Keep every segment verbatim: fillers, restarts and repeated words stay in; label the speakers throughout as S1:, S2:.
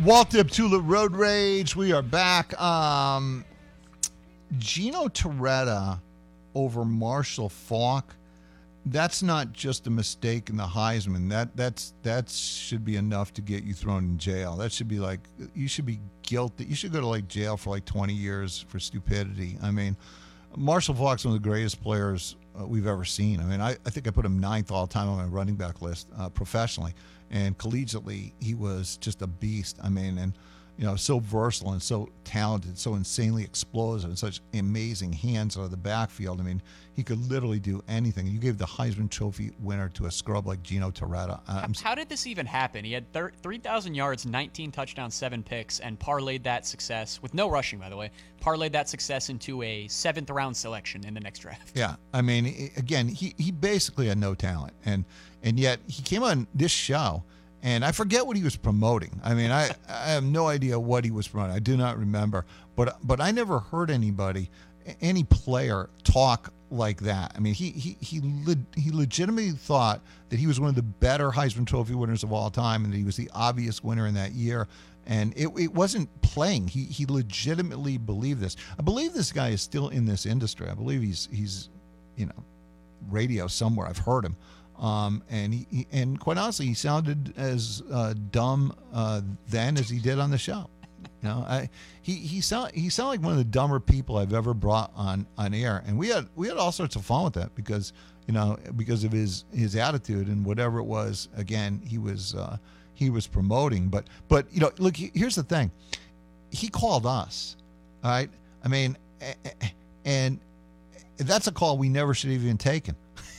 S1: Walt Deptula Road Rage. We are back. Um, Gino Torretta over Marshall Faulk. That's not just a mistake in the Heisman. That that's that should be enough to get you thrown in jail. That should be like you should be guilty. You should go to like jail for like twenty years for stupidity. I mean, Marshall Faulk's one of the greatest players uh, we've ever seen. I mean, I, I think I put him ninth all time on my running back list uh, professionally, and collegiately he was just a beast. I mean, and you know, so versatile and so talented, so insanely explosive, and such amazing hands out of the backfield. I mean, he could literally do anything. You gave the Heisman Trophy winner to a scrub like Gino Torretta.
S2: How, how did this even happen? He had three thousand yards, nineteen touchdowns, seven picks, and parlayed that success, with no rushing, by the way, parlayed that success into a seventh-round selection in the next draft.
S1: Yeah, I mean, again, he, he basically had no talent, and and yet he came on this show, and I forget what he was promoting. I mean, I, I have no idea what he was promoting. I do not remember. But but I never heard anybody, any player, talk like that. I mean, he he he le- he legitimately thought that he was one of the better Heisman Trophy winners of all time, and that he was the obvious winner in that year. And it it wasn't playing. He he legitimately believed this. I believe this guy is still in this industry. I believe he's he's, you know, radio somewhere. I've heard him. Um, and he, he and quite honestly, he sounded as uh, dumb uh, then as he did on the show. You know, I he he sound he sounded like one of the dumber people I've ever brought on, on air, and we had we had all sorts of fun with that because you know because of his his attitude and whatever it was. Again, he was uh, he was promoting, but but you know, look, here's the thing, he called us, all right. I mean, and that's a call we never should have even taken.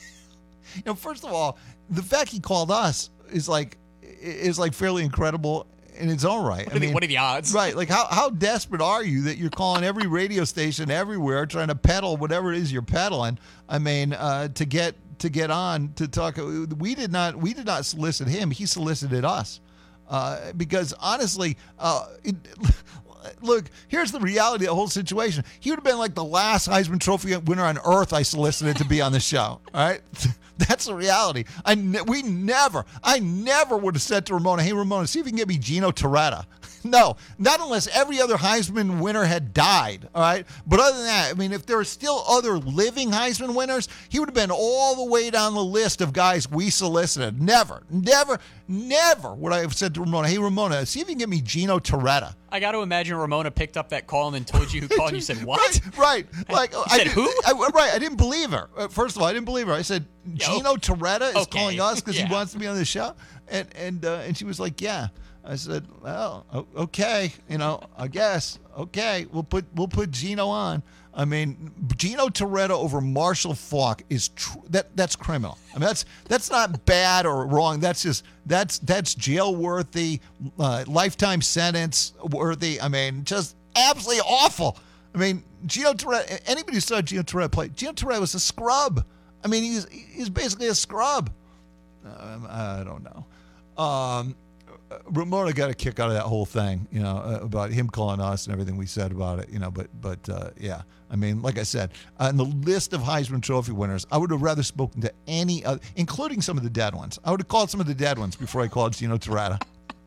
S1: You know, first of all, the fact he called us is like is like fairly incredible in its own right.
S2: What
S1: I
S2: are,
S1: mean,
S2: the, what are the odds?
S1: Right. Like, how, how desperate are you that you're calling every radio station everywhere trying to peddle whatever it is you're peddling? I mean, uh, to get to get on to talk. We did not we did not solicit him. He solicited us uh, because honestly, uh, it, look, here's the reality of the whole situation. He would have been like the last Heisman Trophy winner on earth I solicited to be on the show. All right. That's the reality. I ne- we never, I never would have said to Ramona, hey, Ramona, see if you can get me Gino Torretta. No, not unless every other Heisman winner had died, all right? But other than that, I mean, if there are still other living Heisman winners, he would have been all the way down the list of guys we solicited. Never, never, never would I have said to Ramona, hey, Ramona, see if you can get me Gino Torretta.
S2: I got to imagine Ramona picked up that call and then told you who called and you said, what?
S1: Right, right. Like,
S2: you
S1: I
S2: said
S1: did,
S2: who?
S1: I, right, I didn't believe her. First of all, I didn't believe her. I said, Gino Torretta is
S2: okay.
S1: calling us because
S2: yeah.
S1: he wants to be on the show? And and uh, and she was like, yeah. I said, well, okay, you know, I guess, okay, we'll put we'll put Gino on. I mean, Gino Torretta over Marshall Faulk is tr- that that's criminal. I mean, that's that's not bad or wrong. That's just that's that's jail worthy, uh, lifetime sentence worthy. I mean, just absolutely awful. I mean, Gino Torretta. Anybody who saw Gino Torretta play, Gino Torretta was a scrub. I mean, he's he's basically a scrub. Um, I don't know. Um, Ramona got a kick out of that whole thing, you know, uh, about him calling us and everything we said about it, you know. But, but uh, yeah, I mean, like I said, on the list of Heisman Trophy winners, I would have rather spoken to any other, including some of the dead ones. I would have called some of the dead ones before I called Gino Torretta.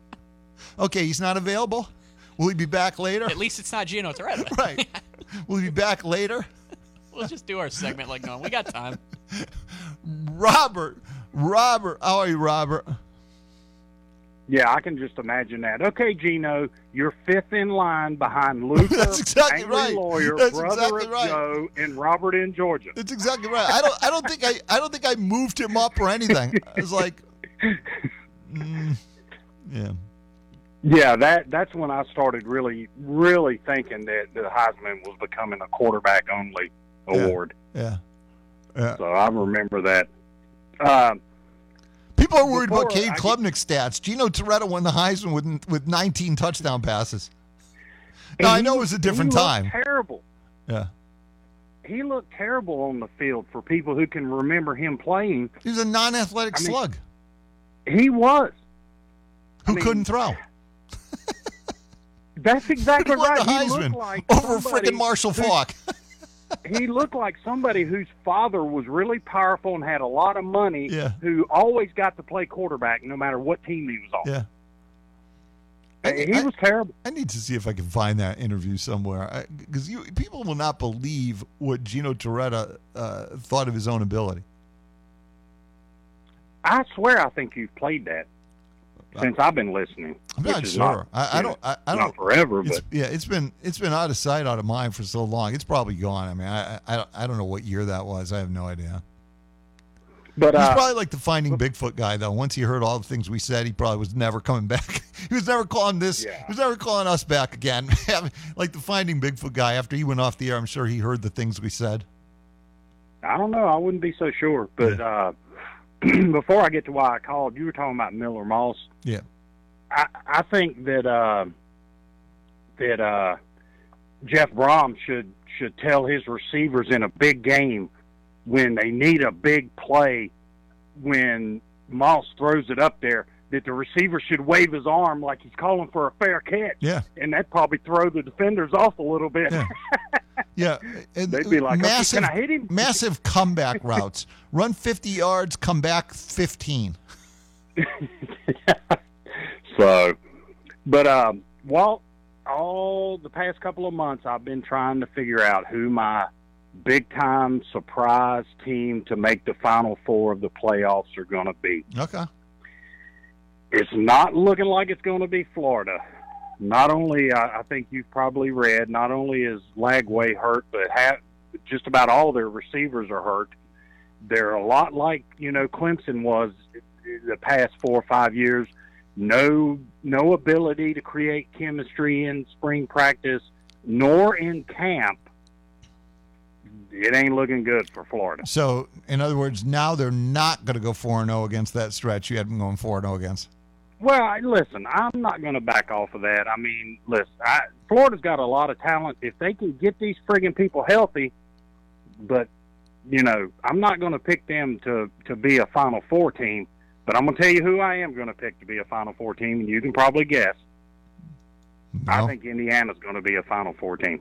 S1: Okay, he's not available. Will he be back later?
S2: At least it's not Gino Torretta.
S1: Right. Will he be back later?
S2: We'll just do our segment like no, we got time.
S1: Robert, Robert, how are you, Robert?
S3: Yeah, I can just imagine that. Okay, Gino, you're fifth in line behind Luther,
S1: That's exactly
S3: Angry
S1: right.
S3: Lawyer,
S1: That's
S3: Brother
S1: exactly
S3: of
S1: right.
S3: Joe, and Robert in Georgia.
S1: That's exactly right. I don't. I don't think I. I don't think I moved him up or anything. I was like, mm, yeah.
S3: Yeah, that that's when I started really, really thinking that the Heisman was becoming a quarterback-only award.
S1: Yeah. Yeah.
S3: So I remember that. Um,
S1: People are worried about
S3: Before
S1: Cade
S3: I
S1: Klubnik's stats. Gino Torretta won the Heisman with with nineteen touchdown passes. Now, I
S3: he-
S1: know it was a different
S3: he looked
S1: time.
S3: Terrible.
S1: Yeah.
S3: He looked terrible on the field for people who can remember him playing.
S1: He was a non-athletic
S3: I mean,
S1: slug
S3: He was.
S1: who
S3: I mean,
S1: couldn't throw.
S3: That's exactly
S1: He won
S3: right.
S1: the
S3: He looked
S1: Heisman
S3: like
S1: over
S3: somebody
S1: freaking Marshall
S3: who-
S1: Faulk.
S3: He looked like somebody whose father was really powerful and had a lot of money,
S1: Yeah.
S3: who always got to play quarterback no matter what team he was on.
S1: Yeah. I,
S3: he
S1: I,
S3: was terrible.
S1: I need to see if I can find that interview somewhere, because you people will not believe what Gino Torretta uh, thought of his own ability.
S3: I swear, I think you've played that since I've been listening.
S1: I'm not sure. Not, I, I don't. I, I don't.
S3: Not forever,
S1: it's,
S3: but
S1: yeah, it's been it's been out of sight, out of mind for so long. It's probably gone. I mean, I I don't, I don't know what year that was. I have no idea.
S3: But
S1: he's
S3: uh,
S1: probably like the Finding Bigfoot guy, though. Once he heard all the things we said, he probably was never coming back. He was never calling this.
S3: Yeah.
S1: He was never calling us back again. Like the Finding Bigfoot guy. After he went off the air, I'm sure he heard the things we said.
S3: I don't know. I wouldn't be so sure. But
S1: Yeah.
S3: uh, before I get to why I called, you were talking about Miller Moss.
S1: Yeah.
S3: I, I think that uh, that uh, Jeff Brom should should tell his receivers in a big game when they need a big play, when Moss throws it up there, that the receiver should wave his arm like he's calling for a fair catch.
S1: Yeah.
S3: And that'd probably throw the defenders off a little bit.
S1: Yeah. Yeah. And
S3: They'd be like,
S1: massive,
S3: okay, can I hit him?
S1: massive comeback routes. Run fifty yards, come back fifteen.
S3: So, but um, Walt, all the past couple of months, I've been trying to figure out who my big-time surprise team to make the Final Four of the playoffs are going to be.
S1: Okay.
S3: It's not looking like it's going to be Florida. Not only, I, I think you've probably read, not only is Lagway hurt, but ha- just about all their receivers are hurt. They're a lot like, you know, Clemson was the past four or five years. No, no ability to create chemistry in spring practice, nor in camp. It ain't looking good for Florida.
S1: So, in other words, now they're not going to go four and oh against that stretch you had them going four and oh against.
S3: Well, I, listen, I'm not going to back off of that. I mean, listen, I, Florida's got a lot of talent. If they can get these friggin' people healthy, but, you know, I'm not going to pick them to, to be a Final Four team. But I'm going to tell you who I am going to pick to be a Final Four team, and you can probably guess.
S1: No.
S3: I think Indiana's going to be a Final Four team.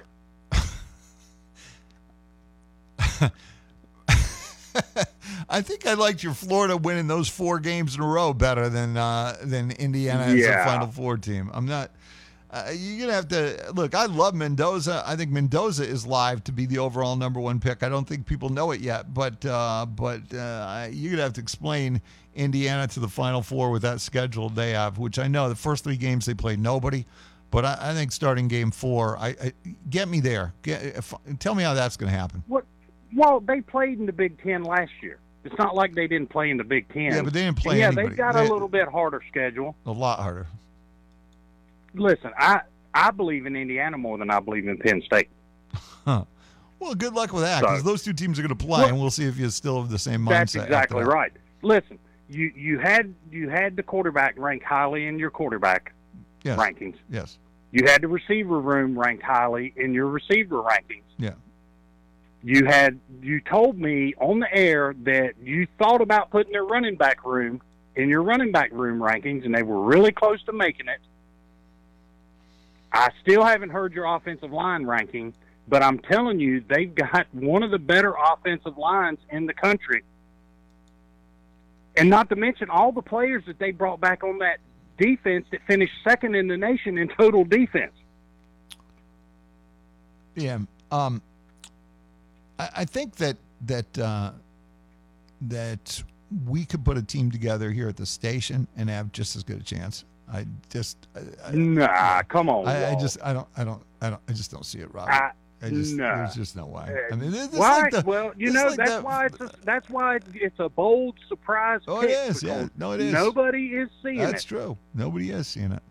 S1: I think I liked your Florida winning those four games in a row better than uh, than Indiana as
S3: Yeah.
S1: a Final Four team. I'm not. Uh, you're gonna have to look. I love Mendoza. I think Mendoza is live to be the overall number one pick. I don't think people know it yet, but uh, but uh, you're gonna have to explain Indiana to the Final Four with that schedule they have, which I know the first three games they played nobody. But I, I think starting game four, I, I get me there. Get, if, tell me how that's going to happen.
S3: What? Well, they played in the Big Ten last year. It's not like they didn't play in the Big Ten.
S1: Yeah, but they didn't play
S3: And yeah,
S1: anybody.
S3: they've got
S1: They-
S3: a little bit harder schedule.
S1: A lot harder.
S3: Listen, I I believe in Indiana more than I believe in Penn State.
S1: Huh. Well, good luck with that, because
S3: So-
S1: those two teams are going to play,
S3: Well,
S1: and we'll see if you still have the same mindset.
S3: That's
S1: after
S3: exactly
S1: that.
S3: right. Listen, you you had you had the quarterback ranked highly in your quarterback
S1: Yes.
S3: rankings.
S1: Yes.
S3: You had the receiver room ranked highly in your receiver rankings.
S1: Yeah.
S3: You had you told me on the air that you thought about putting their running back room in your running back room rankings, and they were really close to making it. I still haven't heard your offensive line ranking, but I'm telling you, they've got one of the better offensive lines in the country. And not to mention all the players that they brought back on that defense that finished second in the nation in total defense.
S1: Yeah. Um, I, I think that that uh, that we could put a team together here at the station and have just as good a chance. I just, I, I,
S3: Nah, come on.
S1: I, I
S3: Walt.
S1: just, I don't, I don't, I don't, I just don't see it, Rob.
S3: I,
S1: I just,
S3: nah.
S1: there's just no way. I mean, it's
S3: why?
S1: like the,
S3: well, you
S1: it's
S3: know
S1: like
S3: that's
S1: that-
S3: why it's a, that's why it's a bold surprise.
S1: Oh, it
S3: pick,
S1: is. Yeah.
S3: because
S1: No, it is.
S3: Nobody is seeing
S1: That's
S3: it.
S1: true. Nobody is seeing it.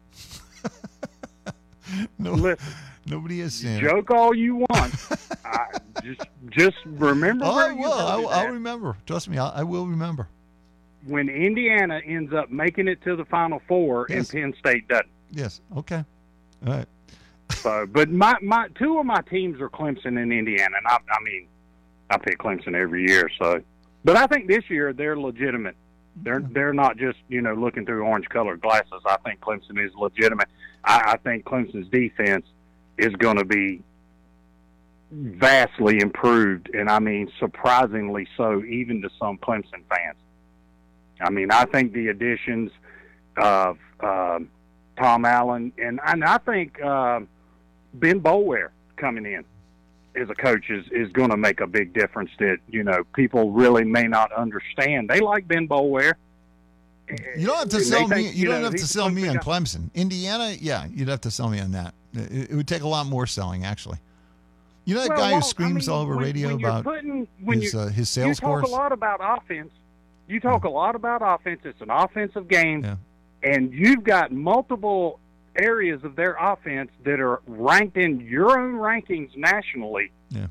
S1: no,
S3: Listen,
S1: nobody is seeing it.
S3: joke all you want. I, just just remember
S1: Oh,
S3: where
S1: I
S3: you
S1: will.
S3: heard
S1: I,
S3: it
S1: will- I'll
S3: at.
S1: remember. Trust me, I, I will remember.
S3: When Indiana ends up making it to the Final Four
S1: Yes.
S3: and Penn State doesn't.
S1: Yes. Okay. All right.
S3: So, but my, my two of my teams are Clemson and Indiana, and I, I mean, I pick Clemson every year. So, but I think this year they're legitimate. They're they're not just you know looking through orange colored glasses. I think Clemson is legitimate. I, I think Clemson's defense is going to be vastly improved, and I mean surprisingly so, even to some Clemson fans. I mean, I think the additions of um, Tom Allen, and, and I think uh, Ben Boulware coming in as a coach is, is going to make a big difference that, you know, people really may not understand. They like Ben Boulware.
S1: You don't have to
S3: And
S1: sell
S3: they
S1: me.
S3: think,
S1: You
S3: you
S1: don't
S3: know,
S1: have to
S3: he's
S1: sell me on
S3: supposed
S1: Clemson. Indiana, yeah, you'd have to sell me on that. It, it would take a lot more selling, actually. You know that
S3: Well,
S1: guy
S3: well,
S1: who screams
S3: I mean,
S1: all over
S3: when,
S1: radio
S3: when you're
S1: about
S3: putting, when
S1: his
S3: you,
S1: uh, his
S3: you
S1: sales
S3: talk
S1: force?
S3: a lot about offense. You talk a lot about offense. It's an offensive game,
S1: Yeah.
S3: and you've got multiple areas of their offense that are ranked in your own rankings nationally.
S1: Yeah.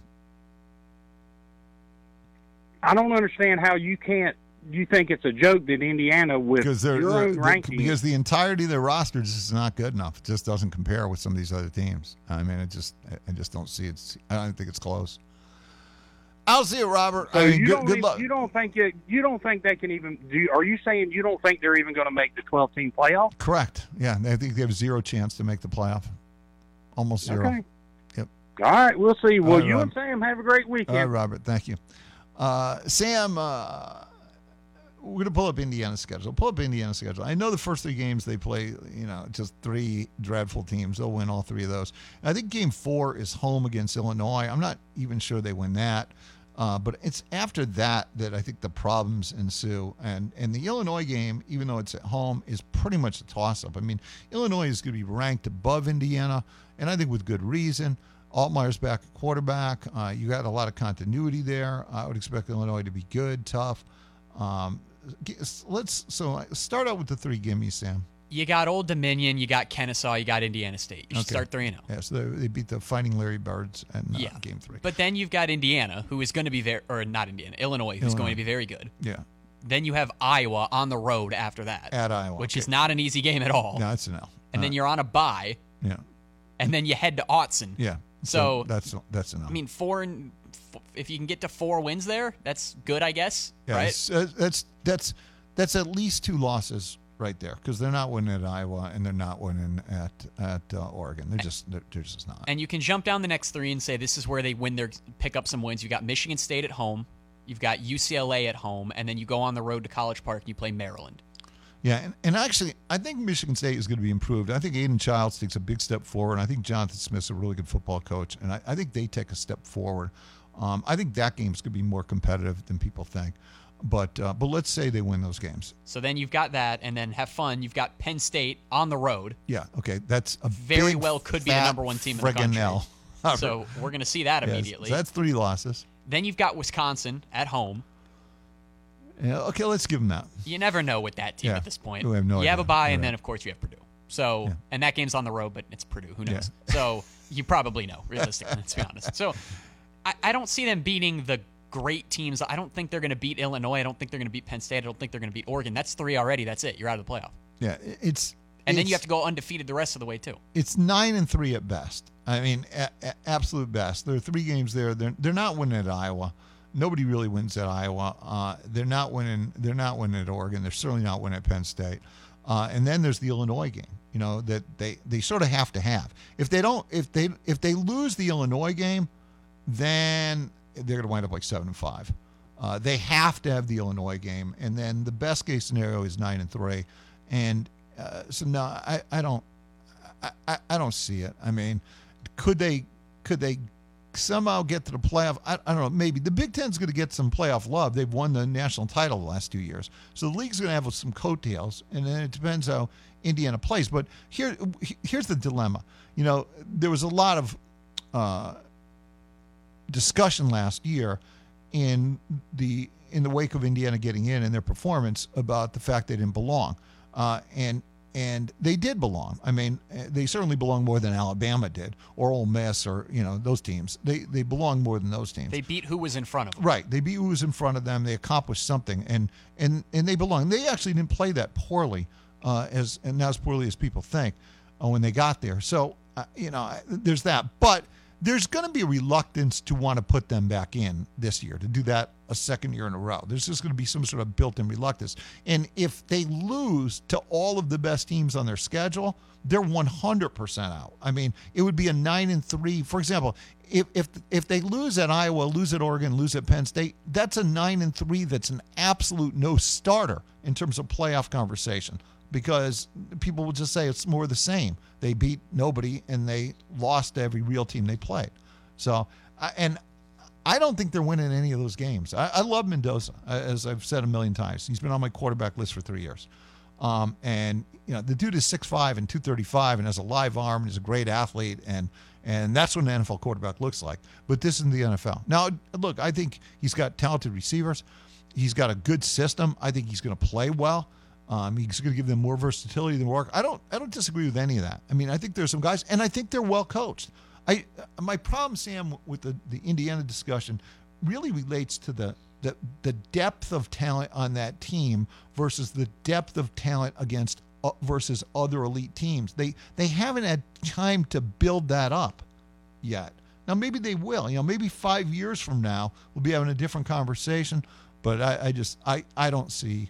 S3: I don't understand how you can't. You think it's a joke that Indiana, with
S1: Because they're,
S3: your
S1: they're-
S3: own
S1: they're-
S3: rankings,
S1: because the entirety of their roster just is not good enough. It just doesn't compare with some of these other teams. I mean, it just I just don't see it. I don't think it's close. I'll see it, Robert.
S3: So
S1: I mean,
S3: you
S1: good,
S3: don't
S1: good
S3: even-
S1: luck.
S3: you don't think it, you don't think they can even do? Are you saying you don't think they're even going to make the twelve team playoff?
S1: Correct. Yeah, I think they have zero chance to make the playoff. Almost zero.
S3: Okay.
S1: Yep.
S3: All right, we'll see. Well,
S1: All right,
S3: you
S1: Rob.
S3: and Sam have a great weekend.
S1: All right, Robert. Thank you. Uh, Sam, uh, we're going to pull up Indiana's schedule. Pull up Indiana's schedule. I know the first three games they play, you know, just three dreadful teams. They'll win all three of those. I think game four is home against Illinois. I'm not even sure they win that. Uh, but it's after that that I think the problems ensue. And, and the Illinois game, even though it's at home, is pretty much a toss-up. I mean, Illinois is going to be ranked above Indiana, and I think with good reason. Altmaier's back at quarterback. Uh, you got a lot of continuity there. I would expect Illinois to be good, tough. Um, g- let's so start out with the three gimmies, Sam.
S2: You got Old Dominion, you got Kennesaw, you got Indiana State. You should
S1: Okay.
S2: start three and oh.
S1: Yeah, so they, they beat the Fighting Larry Birds in uh,
S2: Yeah.
S1: game three.
S2: But then you've got Indiana, who is going to be very, or not Indiana, Illinois, who's
S1: Illinois.
S2: going to be very good.
S1: Yeah,
S2: Then you have Iowa on the road after that,
S1: at Iowa,
S2: which
S1: okay.
S2: is not an easy game at all.
S1: No, it's an L.
S2: And then
S1: Uh,
S2: you're on a bye,
S1: yeah,
S2: and then you head to Autzen.
S1: yeah.
S2: So,
S1: that's that's an L.
S2: I mean, four and f- if you can get to four wins there, that's good, I guess.
S1: yeah,
S2: right?
S1: it's, uh, that's that's that's at least two losses right there because they're not winning at Iowa and they're not winning at at uh, Oregon. They're just they're, they're just not.
S2: And you can jump down the next three and say this is where they win their pick up some wins. You got Michigan State at home, you've got U C L A at home, and then you go on the road to College Park and you play Maryland.
S1: Yeah, and, and actually, I think Michigan State is going to be improved. I think Aiden Childs takes a big step forward. And I think Jonathan Smith's a really good football coach, and I, I think they take a step forward. Um, I think that game's going to be more competitive than people think. But uh, but let's say they win those games.
S2: So then you've got that, and then have fun. You've got Penn State on the road.
S1: Yeah, okay, that's a
S2: Very
S1: big,
S2: well could be the
S1: fat
S2: number one team in the
S1: friggin'
S2: country.
S1: L.
S2: So we're going to see that
S1: Yes,
S2: immediately.
S1: so that's three losses.
S2: Then you've got Wisconsin at home.
S1: Yeah, okay, let's give them that.
S2: You never know with that team
S1: Yeah.
S2: at this point.
S1: We have no
S2: you have a
S1: idea.
S2: bye,
S1: You're
S2: and
S1: right.
S2: then of course you have Purdue. So,
S1: Yeah.
S2: and that game's on the road, but it's Purdue. Who knows?
S1: Yeah.
S2: So you probably know, realistically. Let's be honest. So, I, I don't see them beating the great teams. I don't think they're going to beat Illinois. I don't think they're going to beat Penn State. I don't think they're going to beat Oregon. That's three already. That's it. You're out of the playoff.
S1: Yeah, it's
S2: And then
S1: it's-
S2: you have to go undefeated the rest of the way too.
S1: It's nine and three at best. I mean, a, a, absolute best. There are three games there. They're they're not winning at Iowa. Nobody really wins at Iowa. Uh, they're not winning. They're not winning at Oregon. They're certainly not winning at Penn State. Uh, and then there's the Illinois game. You know that they they sort of have to have. If they don't, if they if they lose the Illinois game, then they're going to wind up like seven and five. Uh, they have to have the Illinois game, and then the best case scenario is nine and three. And uh, so no, I I don't. I, I, I don't see it. I mean, could they could they somehow get to the playoff? I, I don't know. Maybe the Big Ten's going to get some playoff love. They've won the national title the last two years, so the league's going to have some coattails, and then it depends how Indiana plays. But here here's the dilemma. You know, there was a lot of uh, discussion last year in the in the wake of Indiana getting in and their performance about the fact they didn't belong, uh, and. And they did belong. I mean, they certainly belong more than Alabama did, or Ole Miss, or you know those teams. They they belong more than those teams.
S2: They beat who was in front of them.
S1: Right. They beat who was in front of them. They accomplished something, and and and they belong. They actually didn't play that poorly, uh, as and not as poorly as people think, uh, when they got there. So uh, you know, there's that. But there's going to be a reluctance to want to put them back in this year, to do that a second year in a row. There's just going to be some sort of built-in reluctance. And if they lose to all of the best teams on their schedule, they're one hundred percent out. I mean, it would be a nine and three. For example, if if if they lose at Iowa, lose at Oregon, lose at Penn State, that's a nine and three. That's an absolute no starter in terms of playoff conversation. because people will just say it's more of the same. They beat nobody and they lost to every real team they played. So, I- and I don't think they're winning any of those games. I, I love Mendoza, as I've said a million times. He's been on my quarterback list for three years. Um, and, you know, the dude is six five and two thirty-five and has a live arm and is a great athlete. And, and that's what an N F L quarterback looks like. But this isn't the N F L. Now, look, I think he's got talented receivers. He's got a good system. I think he's going to play well. Um, he's going to give them more versatility than work. I don't, I don't disagree with any of that. I mean, I think there's some guys, and I think they're well coached. I, my problem, Sam, with the, the Indiana discussion really relates to the, the the depth of talent on that team versus the depth of talent against uh, versus other elite teams. They they haven't had time to build that up yet. Now maybe they will. You know, maybe five years from now we'll be having a different conversation. But I, I just I, I don't see.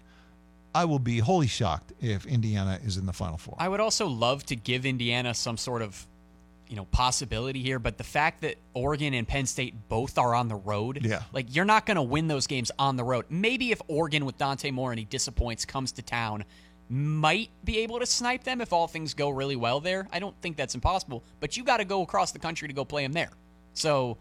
S1: I will be wholly shocked if Indiana is in the Final Four.
S2: I would also love to give Indiana some sort of, you know, possibility here, but the fact that Oregon and Penn State both are on the road,
S1: yeah.
S2: like you're not going to win those games on the road. Maybe if Oregon with Dante Moore and he disappoints comes to town, might be able to snipe them if all things go really well there. I don't think that's impossible, but you got to go across the country to go play them there. So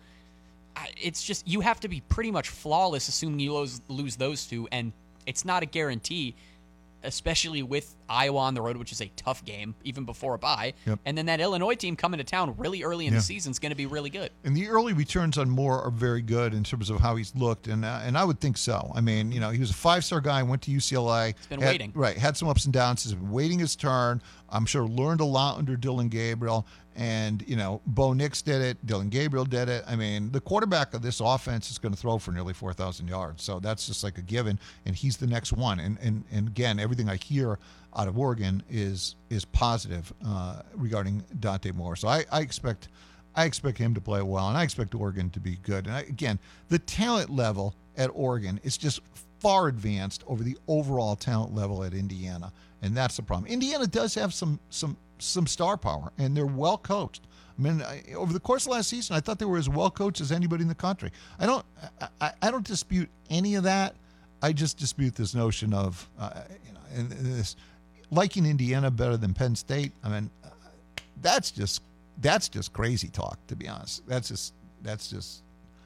S2: it's just, you have to be pretty much flawless assuming you lose, lose those two, and it's not a guarantee, especially with Iowa on the road, which is a tough game, even before a bye.
S1: Yep.
S2: And then that Illinois team coming to town really early in
S1: yeah.
S2: the season is going to be really good.
S1: And the early returns on Moore are very good in terms of how he's looked, and uh, and I would think so. I mean, you know, he was a five-star guy, went to U C L A.
S2: He's been
S1: had,
S2: waiting.
S1: Right, had some ups and downs. He's been waiting his turn. I'm sure learned a lot under Dylan Gabriel. And, you know, Bo Nix did it. Dylan Gabriel did it. I mean, the quarterback of this offense is going to throw for nearly four thousand yards. So that's just like a given. And he's the next one. And, and, and again, everything I hear out of Oregon is is positive uh, regarding Dante Moore. So I, I expect I expect him to play well, and I expect Oregon to be good. And I, again, the talent level at Oregon is just far advanced over the overall talent level at Indiana. And that's the problem. Indiana does have some some some star power, and they're well coached. I mean, I, over the course of last season, I thought they were as well coached as anybody in the country. I don't, I, I don't dispute any of that. I just dispute this notion of, uh, you know, and, and this liking Indiana better than Penn State. I mean, uh, that's just that's just crazy talk, to be honest. That's just that's just.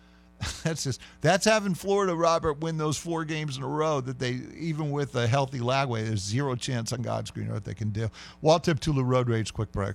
S1: That's just that's having Florida, Robert, win those four games in a row that they, even with a healthy Lagway, there's zero chance on God's green earth they can do. Walt Tip Tula Road Rage, quick break.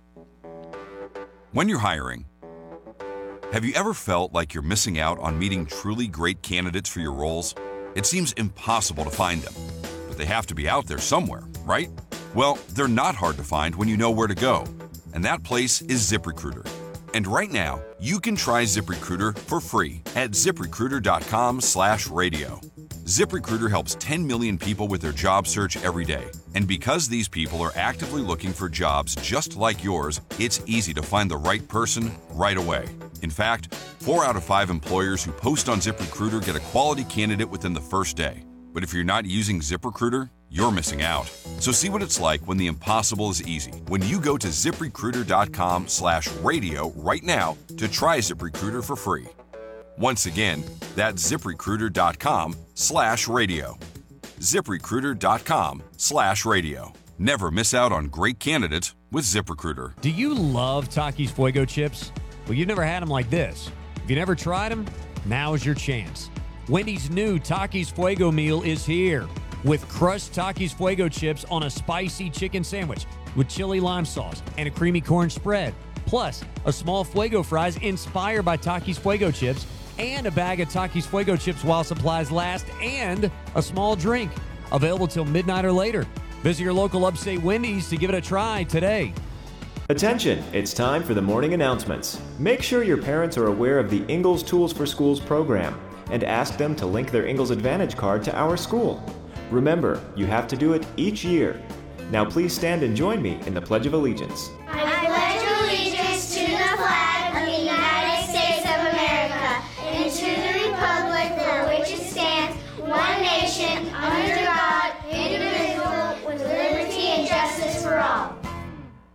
S4: When you're hiring, have you ever felt like you're missing out on meeting truly great candidates for your roles? It seems impossible to find them, but they have to be out there somewhere, right? Well, they're not hard to find when you know where to go, and that place is ZipRecruiter. And right now, you can try ZipRecruiter for free at ZipRecruiter.com slash radio. ZipRecruiter helps ten million people with their job search every day. And because these people are actively looking for jobs just like yours, it's easy to find the right person right away. In fact, four out of five employers who post on ZipRecruiter get a quality candidate within the first day. But if you're not using ZipRecruiter, you're missing out. So see what it's like when the impossible is easy. When you go to ZipRecruiter.com slash radio right now to try ZipRecruiter for free. Once again, that's ZipRecruiter.com slash radio. ZipRecruiter.com slash radio. Never miss out on great candidates with ZipRecruiter.
S5: Do you love Takis Fuego chips? Well, you've never had them like this. If you never tried them, now is your chance. Wendy's new Takis Fuego meal is here with crushed Takis Fuego chips on a spicy chicken sandwich with chili lime sauce and a creamy corn spread, plus a small Fuego fries inspired by Takis Fuego chips and a bag of Takis Fuego chips while supplies last and a small drink. Available till midnight or later. Visit your local upstate Wendy's to give it a try today.
S6: Attention, it's time for the morning announcements. Make sure your parents are aware of the Ingalls Tools for Schools program and ask them to link their Ingalls Advantage card to our school. Remember, you have to do it each year. Now please stand and join me in the Pledge of Allegiance.
S7: I pledge allegiance to the flag of the United States of America and to the republic for which it stands, one nation, under God, indivisible, with liberty and justice for all.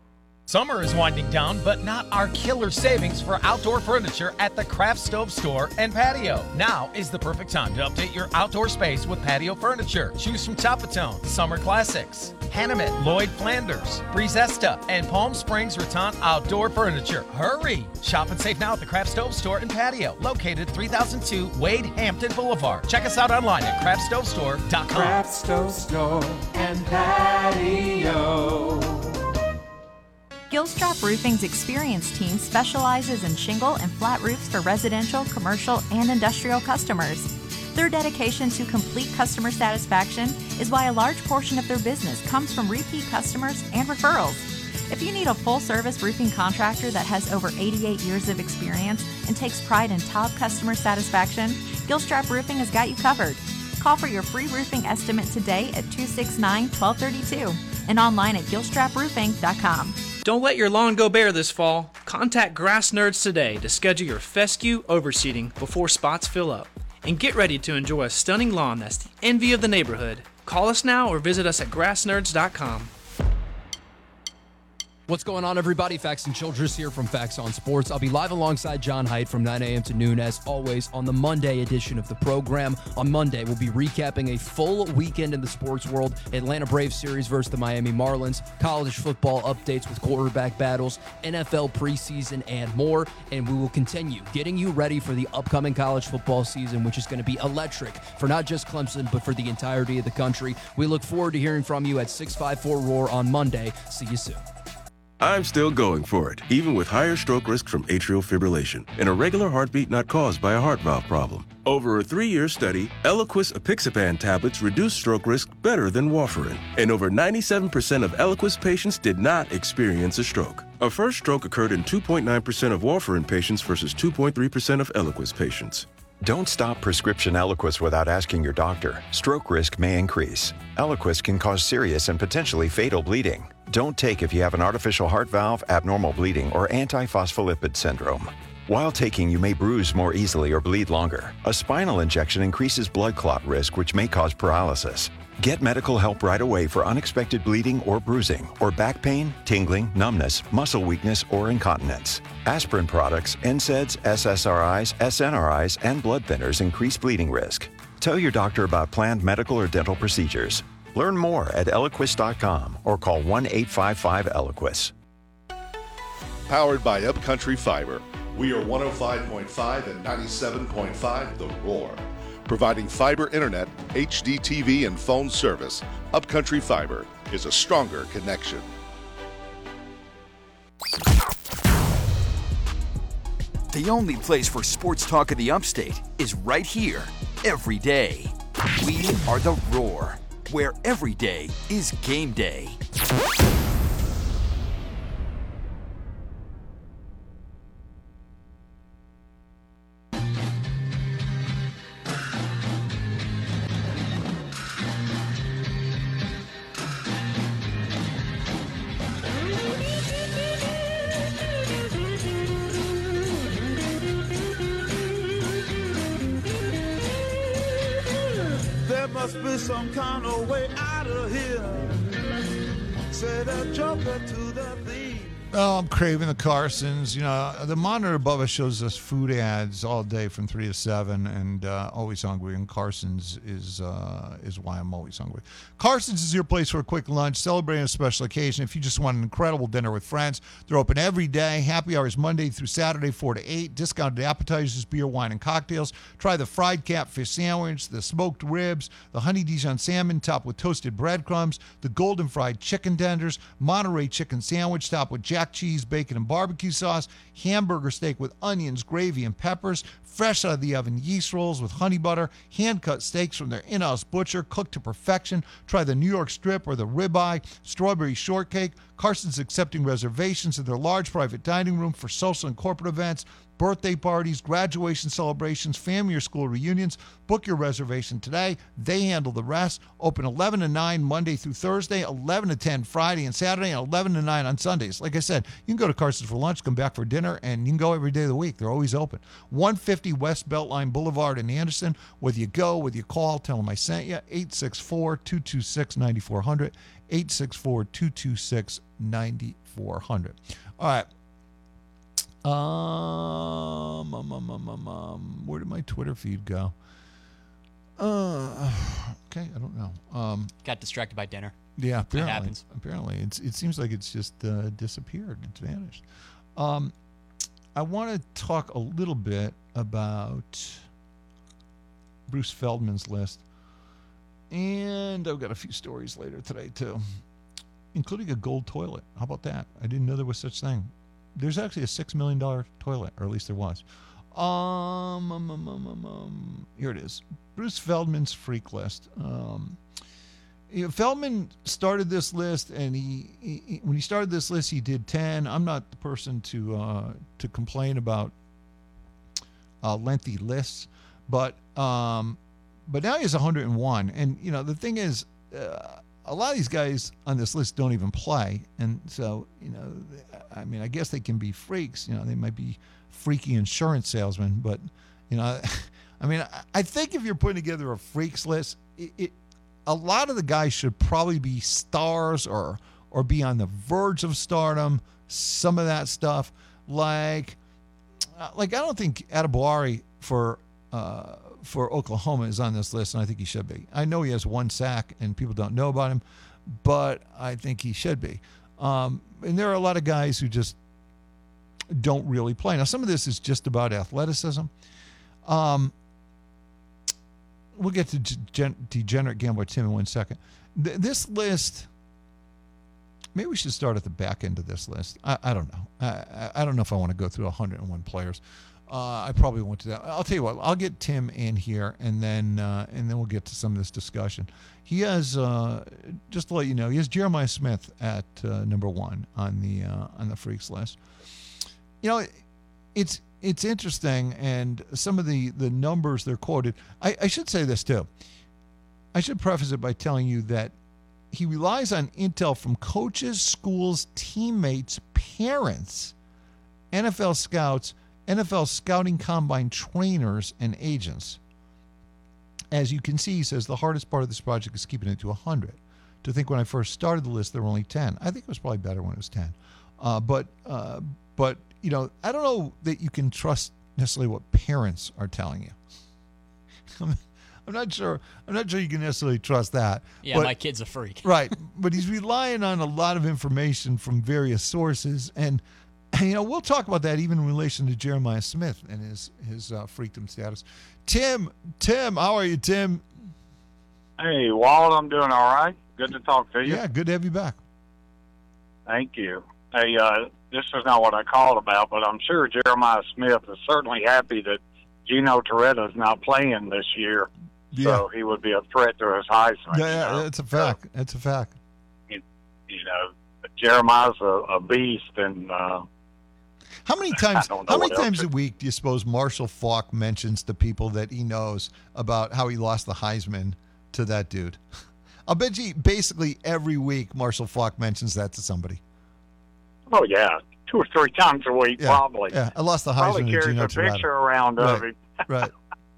S8: Summer is winding down, but not our killer savings for outdoor furniture at the Craft Stove Store and Patio. Now is the perfect time to update your outdoor space with patio furniture. Choose from Chapatone, Summer Classics, Hannamit, Lloyd Flanders, Brizesta, and Palm Springs Rattan Outdoor Furniture. Hurry! Shop and save now at the Craft Stove Store and Patio, located three thousand two Wade Hampton Boulevard. Check us out online at craft stove store dot com.
S9: Craft Stove Store and Patio.
S10: Gilstrap Roofing's experienced team specializes in shingle and flat roofs for residential, commercial, and industrial customers. Their dedication to complete customer satisfaction is why a large portion of their business comes from repeat customers and referrals. If you need a full-service roofing contractor that has over eighty-eight years of experience and takes pride in top customer satisfaction, Gilstrap Roofing has got you covered. Call for your free roofing estimate today at two six nine, one two three two and online at gilstrap roofing dot com.
S11: Don't let your lawn go bare this fall. Contact Grass Nerds today to schedule your fescue overseeding before spots fill up. And get ready to enjoy a stunning lawn that's the envy of the neighborhood. Call us now or visit us at grass nerds dot com.
S12: What's going on, everybody? Facts and Childress here from Facts on Sports. I'll be live alongside John Haidt from nine a.m. to noon, as always, on the Monday edition of the program. On Monday, we'll be recapping a full weekend in the sports world. Atlanta Braves series versus the Miami Marlins, college football updates with quarterback battles, N F L preseason, and more. And we will continue getting you ready for the upcoming college football season, which is going to be electric for not just Clemson, but for the entirety of the country. We look forward to hearing from you at six five four roar on Monday. See you soon.
S13: I'm still going for it, even with higher stroke risk from atrial fibrillation, an irregular heartbeat not caused by a heart valve problem. Over a three-year study, Eliquis apixaban tablets reduced stroke risk better than warfarin, and over ninety-seven percent of Eliquis patients did not experience a stroke. A first stroke occurred in two point nine percent of warfarin patients versus two point three percent of Eliquis patients.
S14: Don't stop prescription Eliquis without asking your doctor. Stroke risk may increase. Eliquis can cause serious and potentially fatal bleeding. Don't take if you have an artificial heart valve, abnormal bleeding, or antiphospholipid syndrome. While taking, you may bruise more easily or bleed longer. A spinal injection increases blood clot risk, which may cause paralysis. Get medical help right away for unexpected bleeding or bruising, or back pain, tingling, numbness, muscle weakness, or incontinence. Aspirin products, N SAIDs, S S R Is, S N R Is, and blood thinners increase bleeding risk. Tell your doctor about planned medical or dental procedures. Learn more at eliquis dot com or call one eight five five Eliquis.
S15: Powered by Upcountry Fiber. We are one oh five point five and ninety-seven point five The Roar. Providing fiber internet, H D T V, and phone service, Upcountry Fiber is a stronger connection.
S16: The only place for sports talk of the upstate is right here, every day. We are The Roar, where every day is game day.
S9: Must be some kind of way out of here. Say the joker to the thief.
S1: Oh, I'm craving the Carsons. You know, the monitor above us shows us food ads all day from three to seven, and uh, always hungry. And Carsons is uh, is why I'm always hungry. Carsons is your place for a quick lunch, celebrating a special occasion. If you just want an incredible dinner with friends, they're open every day. Happy hours Monday through Saturday, four to eight. Discounted appetizers, beer, wine, and cocktails. Try the fried catfish sandwich, the smoked ribs, the honey Dijon salmon topped with toasted breadcrumbs, the golden fried chicken tenders, Monterey chicken sandwich topped with jack cheese, bacon, and barbecue sauce, hamburger steak with onions, gravy, and peppers, fresh out of the oven yeast rolls with honey butter, hand-cut steaks from their in-house butcher, cooked to perfection. Try the New York strip or the ribeye, strawberry shortcake. Carson's accepting reservations in their large private dining room for social and corporate events. birthday parties, graduation celebrations, family or school reunions. Book your reservation today. They handle the rest. Open eleven to nine Monday through Thursday, eleven to ten Friday and Saturday, and eleven to nine on Sundays. Like I said, you can go to Carson's for lunch, come back for dinner, and you can go every day of the week. They're always open. one fifty West Beltline Boulevard in Anderson. Whether you go, whether you call, tell them I sent you. eight six four, two two six, nine four zero zero. eight six four, two two six, nine four zero zero. All right. Um, um, um, um, um, um, where did my Twitter feed go? Uh, okay, I don't know. Um,
S2: Got distracted by dinner.
S1: Yeah, apparently.
S2: That happens.
S1: Apparently, it's it seems like it's just uh, disappeared. It's vanished. Um, I want to talk a little bit about Bruce Feldman's list, and I've got a few stories later today too, including a gold toilet. How about that? I didn't know there was such thing. There's actually a six million dollar toilet, or at least there was. Um, um, um, um, um, um, here it is. Bruce Feldman's freak list. Um, you know, Feldman started this list, and he, he when he started this list, he did ten. I'm not the person to uh, to complain about uh, lengthy lists, but um, but now he has one hundred one. And you know, the thing is, uh, a lot of these guys on this list don't even play, and so you know, I mean, I guess they can be freaks. You know, they might be freaky insurance salesmen, but you know, I mean, I think if you're putting together a freaks list, it, it a lot of the guys should probably be stars or or be on the verge of stardom. Some of that stuff, like like I don't think Adebawari for uh, for Oklahoma is on this list, and I think he should be. I know he has one sack, and people don't know about him, but I think he should be. Um, and there are a lot of guys who just don't really play. Now, some of this is just about athleticism. Um, we'll get to gen- degenerate gambler Tim in one second. Th- this list, maybe we should start at the back end of this list. I, I don't know. I, I don't know if I want to go through one hundred one players. Uh, I probably won't do that. I'll tell you what. I'll get Tim in here, and then uh, and then we'll get to some of this discussion. He has, uh, just to let you know, he has Jeremiah Smith at uh, number one on the uh, on the freaks list. You know, it's it's interesting, and some of the, the numbers they're quoted. I, I should say this too. I should preface it by telling you that he relies on intel from coaches, schools, teammates, parents, N F L scouts, N F L scouting combine trainers, and agents. As you can see, he says the hardest part of this project is keeping it to one hundred. To think when I first started the list, there were only ten. I think it was probably better when it was ten. Uh, but uh, but you know, I don't know that you can trust necessarily what parents are telling you. I'm, I'm not sure. I'm not sure you can necessarily trust that.
S2: Yeah,
S1: but,
S2: my kid's a freak.
S1: Right, but he's relying on a lot of information from various sources, and you know, we'll talk about that even in relation to Jeremiah Smith and his his uh, freakdom status. Tim, Tim, how are you, Tim?
S17: Hey, Walt, I'm doing all right. Good to talk to you.
S1: Yeah, good to have you back.
S17: Thank you. Hey, uh, this is not what I called about, but I'm sure Jeremiah Smith is certainly happy that Gino Toretta is not playing this year,
S1: Yeah.
S17: so he would be a threat to his Heisman.
S1: Yeah, yeah,
S17: you know?
S1: that's a fact. That's a fact.
S17: You, you know, Jeremiah's a, a beast, and uh,
S1: How many times?
S17: I don't know
S1: How many
S17: what else
S1: times
S17: to-
S1: a week do you suppose Marshall Faulk mentions to people that he knows about how he lost the Heisman to that dude? I'll bet you basically every week Marshall Faulk mentions that to somebody.
S17: oh yeah, two or three times a week,
S1: Yeah,
S17: probably.
S1: yeah, I lost the
S17: Probably
S1: Heisman to
S17: carries
S1: Gino
S17: a
S1: Toretta.
S17: picture around of
S1: Right,
S17: him.
S1: right.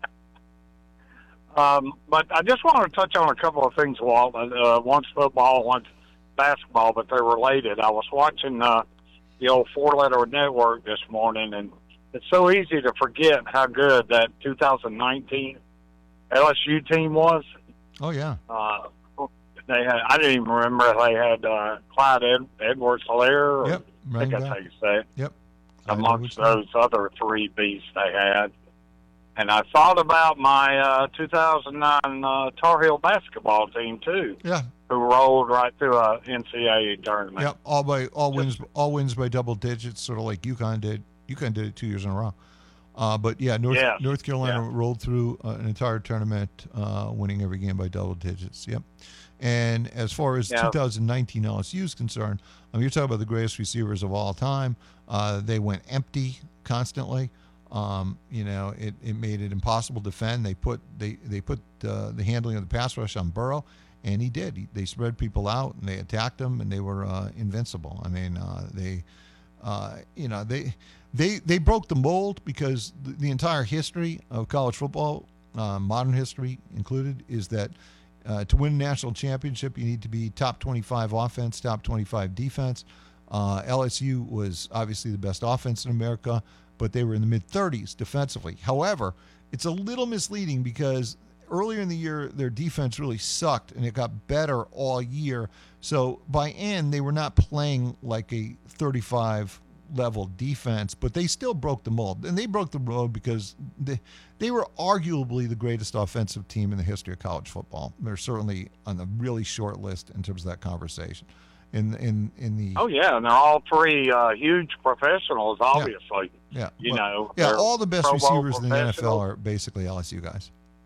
S17: Um, but I just want to touch on a couple of things, Walt. Uh, one's football, one's basketball, but they're related. I was watching uh, the old four-letter network this morning, and it's so easy to forget how good that two thousand nineteen L S U team was.
S1: Oh yeah.
S17: Uh, they had, I didn't even remember if they had uh, Clyde Ed, Edwards-Helaire.
S1: Yep,
S17: I think that's how you say it.
S1: Yep.
S17: Amongst those other three beasts they had. And I thought about my uh, two thousand nine uh, Tar Heel basketball team, too.
S1: Yeah.
S17: Who rolled right through a N C double A tournament.
S1: Yep, all by all wins, all wins by double digits, sort of like UConn did. UConn did it two years in a row. Uh, but yeah, North
S17: Yes.
S1: North Carolina
S17: Yeah.
S1: rolled through uh, an entire tournament, uh, winning every game by double digits. Yep. And as far as
S17: Yeah.
S1: twenty nineteen L S U is concerned, I mean, you're talking about the greatest receivers of all time. Uh, they went empty constantly. Um, you know, it, it made it impossible to defend. They put they they put uh, the handling of the pass rush on Burrow, and he did. He, they spread people out and they attacked him, and they were uh, invincible. I mean, uh, they, uh, you know, they they they broke the mold because the, the entire history of college football, uh, modern history included, is that uh, to win a national championship, you need to be top twenty-five offense, top twenty-five defense. Uh, L S U was obviously the best offense in America, but they were in the mid-thirties defensively. However, it's a little misleading because earlier in the year, their defense really sucked, and it got better all year. So by end, they were not playing like a thirty-five level defense, but they still broke the mold. And they broke the mold because they, they were arguably the greatest offensive team in the history of college football. They're certainly on the really short list in terms of that conversation. In in in the
S17: oh yeah, and they're all three uh, huge professionals, obviously.
S1: Yeah, yeah.
S17: you
S1: well,
S17: know.
S1: Yeah, all the best
S17: Pro Bowl
S1: receivers in the N F L are basically L S U guys.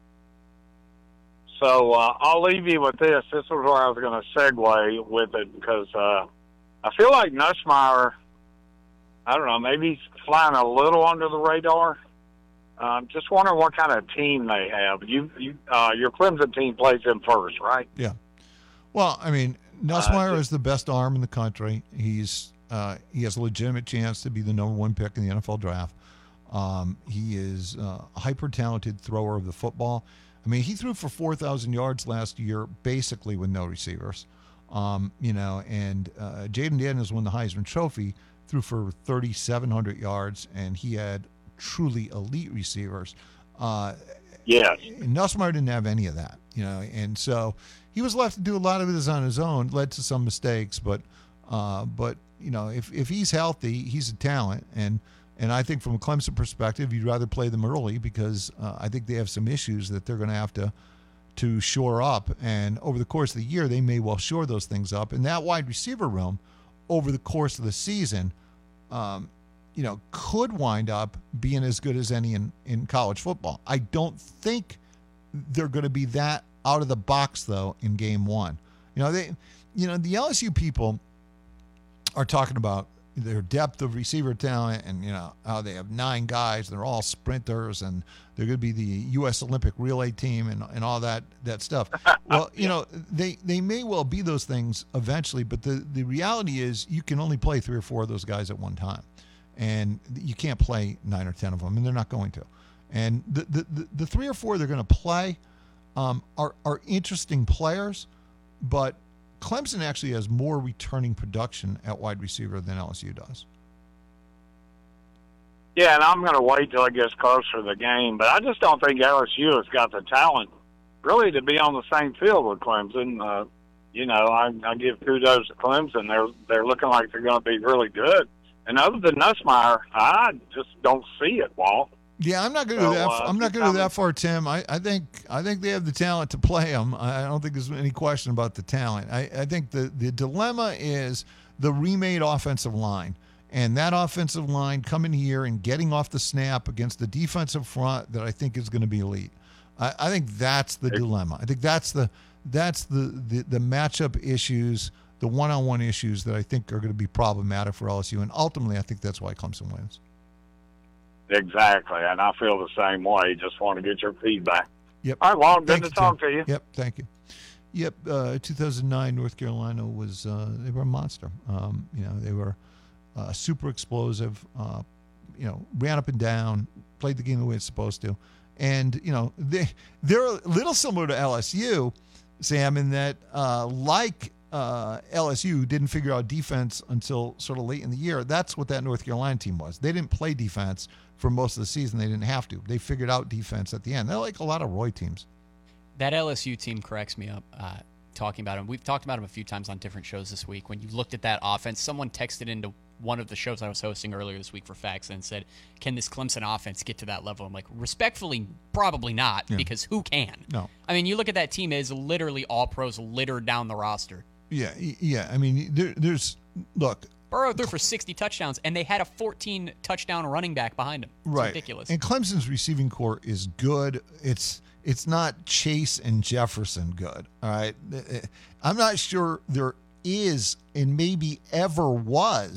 S17: So uh, I'll leave you with this. This is where I was going to segue with it because uh, I feel like Nussmeier, I don't know, maybe he's flying a little under the radar. Um, just wondering what kind of team they have. You, you uh, your Clemson team plays them first, right?
S1: Yeah. Well, I mean, Nussmeier
S17: Uh,
S1: is the best arm in the country. He's uh, he has a legitimate chance to be the number one pick in the N F L draft. Um, he is uh, a hyper-talented thrower of the football. I mean, he threw for four thousand yards last year, basically with no receivers. Um, you know, and uh, Jaden Daniels won the Heisman Trophy, threw for thirty-seven hundred yards, and he had truly elite receivers. Uh,
S17: yes.
S1: Nussmeier didn't have any of that, you know, and so he was left to do a lot of this on his own, led to some mistakes, but, uh, but you know, if, if he's healthy, he's a talent, and and I think from a Clemson perspective, you'd rather play them early because uh, I think they have some issues that they're going to have to to shore up, and over the course of the year, they may well shore those things up, and that wide receiver room over the course of the season, um, you know, could wind up being as good as any in, in college football. I don't think they're going to be that out of the box though in game one. You know, they, you know, the L S U people are talking about their depth of receiver talent and, you know, how they have nine guys, they're all sprinters and they're going to be the U S Olympic relay team and, and all that, that stuff. Well, you know, they, they may well be those things eventually, but the, the reality is you can only play three or four of those guys at one time. And you can't play nine or ten of them, and they're not going to. And the the, the, the three or four they're going to play um, are, are interesting players, but Clemson actually has more returning production at wide receiver than L S U does.
S17: Yeah, and I'm going to wait till it gets closer to the game, but I just don't think L S U has got the talent really to be on the same field with Clemson. Uh, you know, I, I give kudos to Clemson. They're they're looking like they're going to be really good. And other than Nussmeier, I just don't see it, Walt.
S1: Yeah, I'm not going to
S17: So,
S1: go that.
S17: uh,
S1: I'm not going to go
S17: coming-
S1: that far, Tim. I, I think I think they have the talent to play them. I I don't think there's any question about the talent. I, I think the the dilemma is the remade offensive line, and that offensive line coming here and getting off the snap against the defensive front that I think is going to be elite. I, I think that's the dilemma. I think that's the that's the, the the matchup issues, the one-on-one issues that I think are going to be problematic for L S U, and ultimately, I think that's why Clemson wins.
S17: Exactly, and I feel the same way. Just want to get your feedback.
S1: Yep.
S17: All right, well, good
S1: Thank
S17: to
S1: you,
S17: talk
S1: Tim.
S17: to you.
S1: Yep, thank you. Yep, uh, two thousand nine, North Carolina was uh, they were a monster. Um, you know, they were uh, super explosive. Uh, you know, ran up and down, played the game the way it's supposed to, and you know they they're a little similar to L S U, Sam, in that uh, like. Uh, L S U didn't figure out defense until sort of late in the year. That's what that North Carolina team was. They didn't play defense for most of the season. They didn't have to. They figured out defense at the end. They're like a lot of Roy teams.
S2: That L S U team cracks me up uh, talking about him. We've talked about him a few times on different shows this week. When you looked at that offense, someone texted into one of the shows I was hosting earlier this week for Facts and said, can this Clemson offense get to that level? I'm like, respectfully, probably not,
S1: Yeah.
S2: because who can?
S1: No.
S2: I mean, you look at that team, it is literally all pros littered down the roster.
S1: Yeah, y- yeah. I mean, there, there's look.
S2: Burrow threw for sixty touchdowns, and they had a fourteen touchdown running back behind him. It's
S1: right.
S2: ridiculous.
S1: And Clemson's receiving core is good. It's it's not Chase and Jefferson good. All right. I'm not sure there is and maybe ever was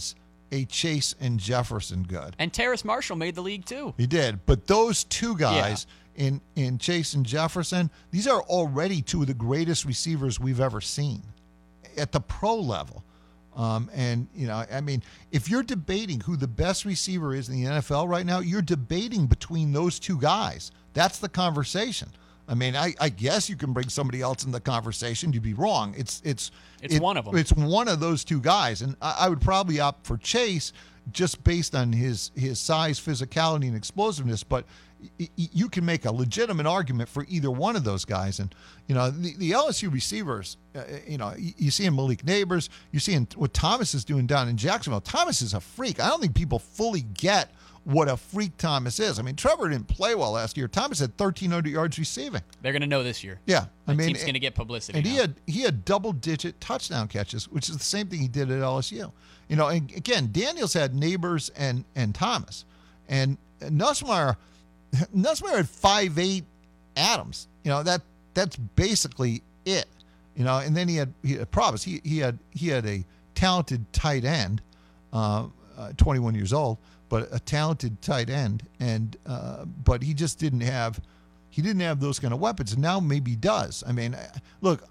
S1: a Chase and Jefferson good.
S2: And Terrace Marshall made the league too.
S1: He did. But those two guys yeah. in, in Chase and Jefferson, these are already two of the greatest receivers we've ever seen at the pro level. Um, and, you know, I mean, if you're debating who the best receiver is in the N F L right now, you're debating between those two guys. That's the conversation. I mean, I, I guess you can bring somebody else in the conversation. You'd be wrong. It's it's
S2: it's it, one of them.
S1: It's one of those two guys, and I, I would probably opt for Chase just based on his his size, physicality, and explosiveness. But y- y- you can make a legitimate argument for either one of those guys. And you know, the, the L S U receivers, uh, you know, you, you see in Malik Neighbors, you see in what Thomas is doing down in Jacksonville. Thomas is a freak. I don't think people fully get what a freak Thomas is. I mean, Trevor didn't play well last year. Thomas had thirteen hundred yards receiving.
S2: They're going to know this year.
S1: Yeah.
S2: The
S1: I mean,
S2: team's going to get publicity.
S1: And
S2: now.
S1: he had he had double-digit touchdown catches, which is the same thing he did at L S U. You know, and again, Daniels had Neighbors and and Thomas. And Nussmeier, Nussmeier had five eight Adams. You know, that that's basically it. You know, and then he had he had Provis. He he had he had a talented tight end, uh, uh, twenty-one years old. But a talented tight end, and uh, but he just didn't have, he didn't have those kind of weapons. And now maybe he does. I mean, look,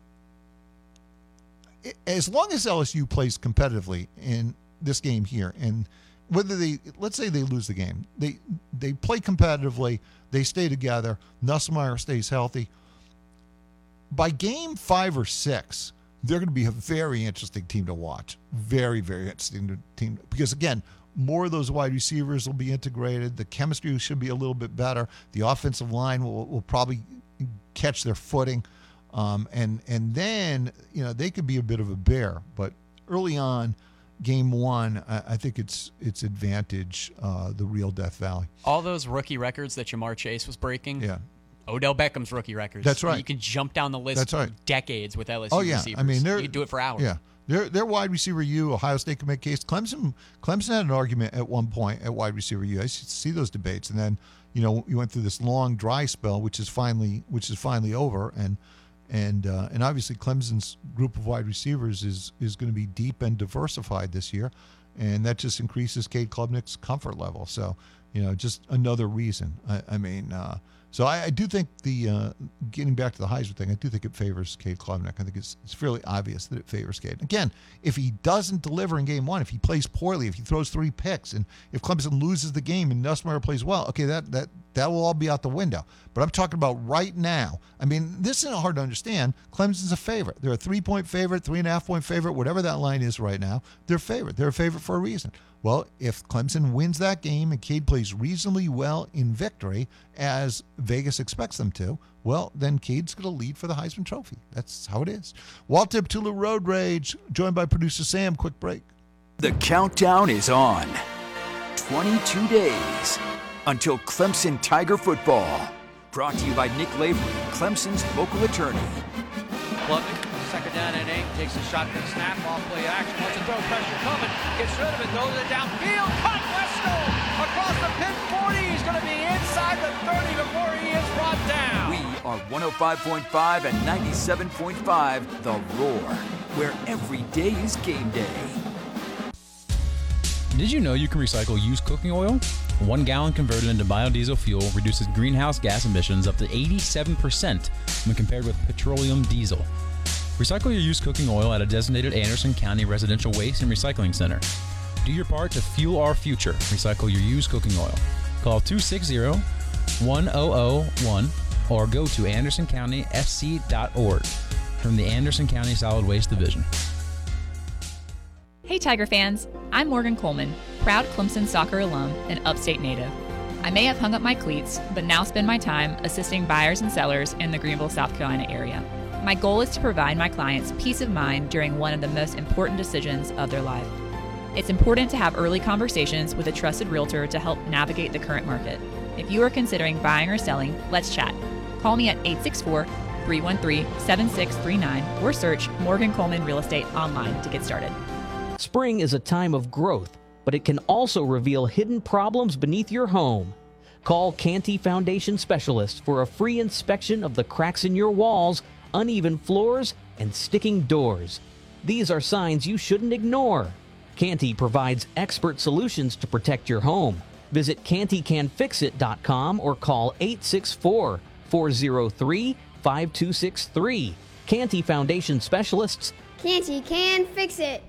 S1: as long as L S U plays competitively in this game here, and whether they, let's say they lose the game, they they play competitively, they stay together, Nussmeier stays healthy. By game five or six, they're going to be a very interesting team to watch. Very, very interesting team because again, more of those wide receivers will be integrated. The chemistry should be a little bit better. The offensive line will, will probably catch their footing. Um, and and then, you know, they could be a bit of a bear. But early on, game one, I, I think it's it's advantage uh, the real Death Valley.
S2: All those rookie records that Jamar Chase was breaking.
S1: Yeah.
S2: Odell Beckham's rookie records.
S1: That's right.
S2: You can jump down the list
S1: That's right.
S2: decades with L S U
S1: oh, yeah.
S2: receivers.
S1: I mean, they're,
S2: you could do it for hours.
S1: Yeah. Their their wide receiver U, Ohio State can make case. Clemson Clemson had an argument at one point at wide receiver U. I see those debates, and then you know you went through this long dry spell, which is finally which is finally over, and and uh, and obviously Clemson's group of wide receivers is is going to be deep and diversified this year, and that just increases Cade Klubnik's comfort level. So you know, just another reason. I, I mean. Uh, So I, I do think the uh, getting back to the Heisman thing, I do think it favors Cade Klubnik. I think it's it's fairly obvious that it favors Cade. Again, if he doesn't deliver in game one, if he plays poorly, if he throws three picks, and if Clemson loses the game and Nussmeier plays well, okay, that that that will all be out the window. But I'm talking about right now. I mean, this isn't hard to understand. Clemson's a favorite. They're a three-point favorite, three and a half point favorite, whatever that line is right now. They're a favorite. They're a favorite for a reason. Well, if Clemson wins that game and Cade plays reasonably well in victory, as Vegas expects them to, well, then Cade's going to lead for the Heisman Trophy. That's how it is. Walt Tula Road Rage, joined by producer Sam. Quick break.
S16: The countdown is on. twenty-two days until Clemson Tiger football. Brought to you by Nick Lavery, Clemson's local attorney.
S18: Klubnik, second down and eight, takes a shotgun snap, off play action, wants to throw, pressure coming, gets rid of it, throws it downfield, caught Westo across the pin forty, he's going to be inside the thirty before he is brought down.
S16: We are one oh five point five and ninety-seven point five The Roar, where every day is game day.
S19: Did you know you can recycle used cooking oil? One gallon converted into biodiesel fuel reduces greenhouse gas emissions up to eighty-seven percent when compared with petroleum diesel. Recycle your used cooking oil at a designated Anderson County Residential Waste and Recycling Center. Do your part to fuel our future. Recycle your used cooking oil. Call two six zero, one zero zero one or go to anderson county f c dot org from the Anderson County Solid Waste Division.
S20: Hey Tiger fans, I'm Morgan Coleman, proud Clemson soccer alum and upstate native. I may have hung up my cleats, but now spend my time assisting buyers and sellers in the Greenville, South Carolina area. My goal is to provide my clients peace of mind during one of the most important decisions of their life. It's important to have early conversations with a trusted realtor to help navigate the current market. If you are considering buying or selling, let's chat. Call me at eight six four, three one three, seven six three nine or search Morgan Coleman Real Estate online to get started.
S21: Spring is a time of growth, but it can also reveal hidden problems beneath your home. Call Canty Foundation Specialists for a free inspection of the cracks in your walls, uneven floors, and sticking doors. These are signs you shouldn't ignore. Canty provides expert solutions to protect your home. Visit canty can fix it dot com or call eight six four, four zero three, five two six three. Canty Foundation Specialists.
S7: Canty can fix it.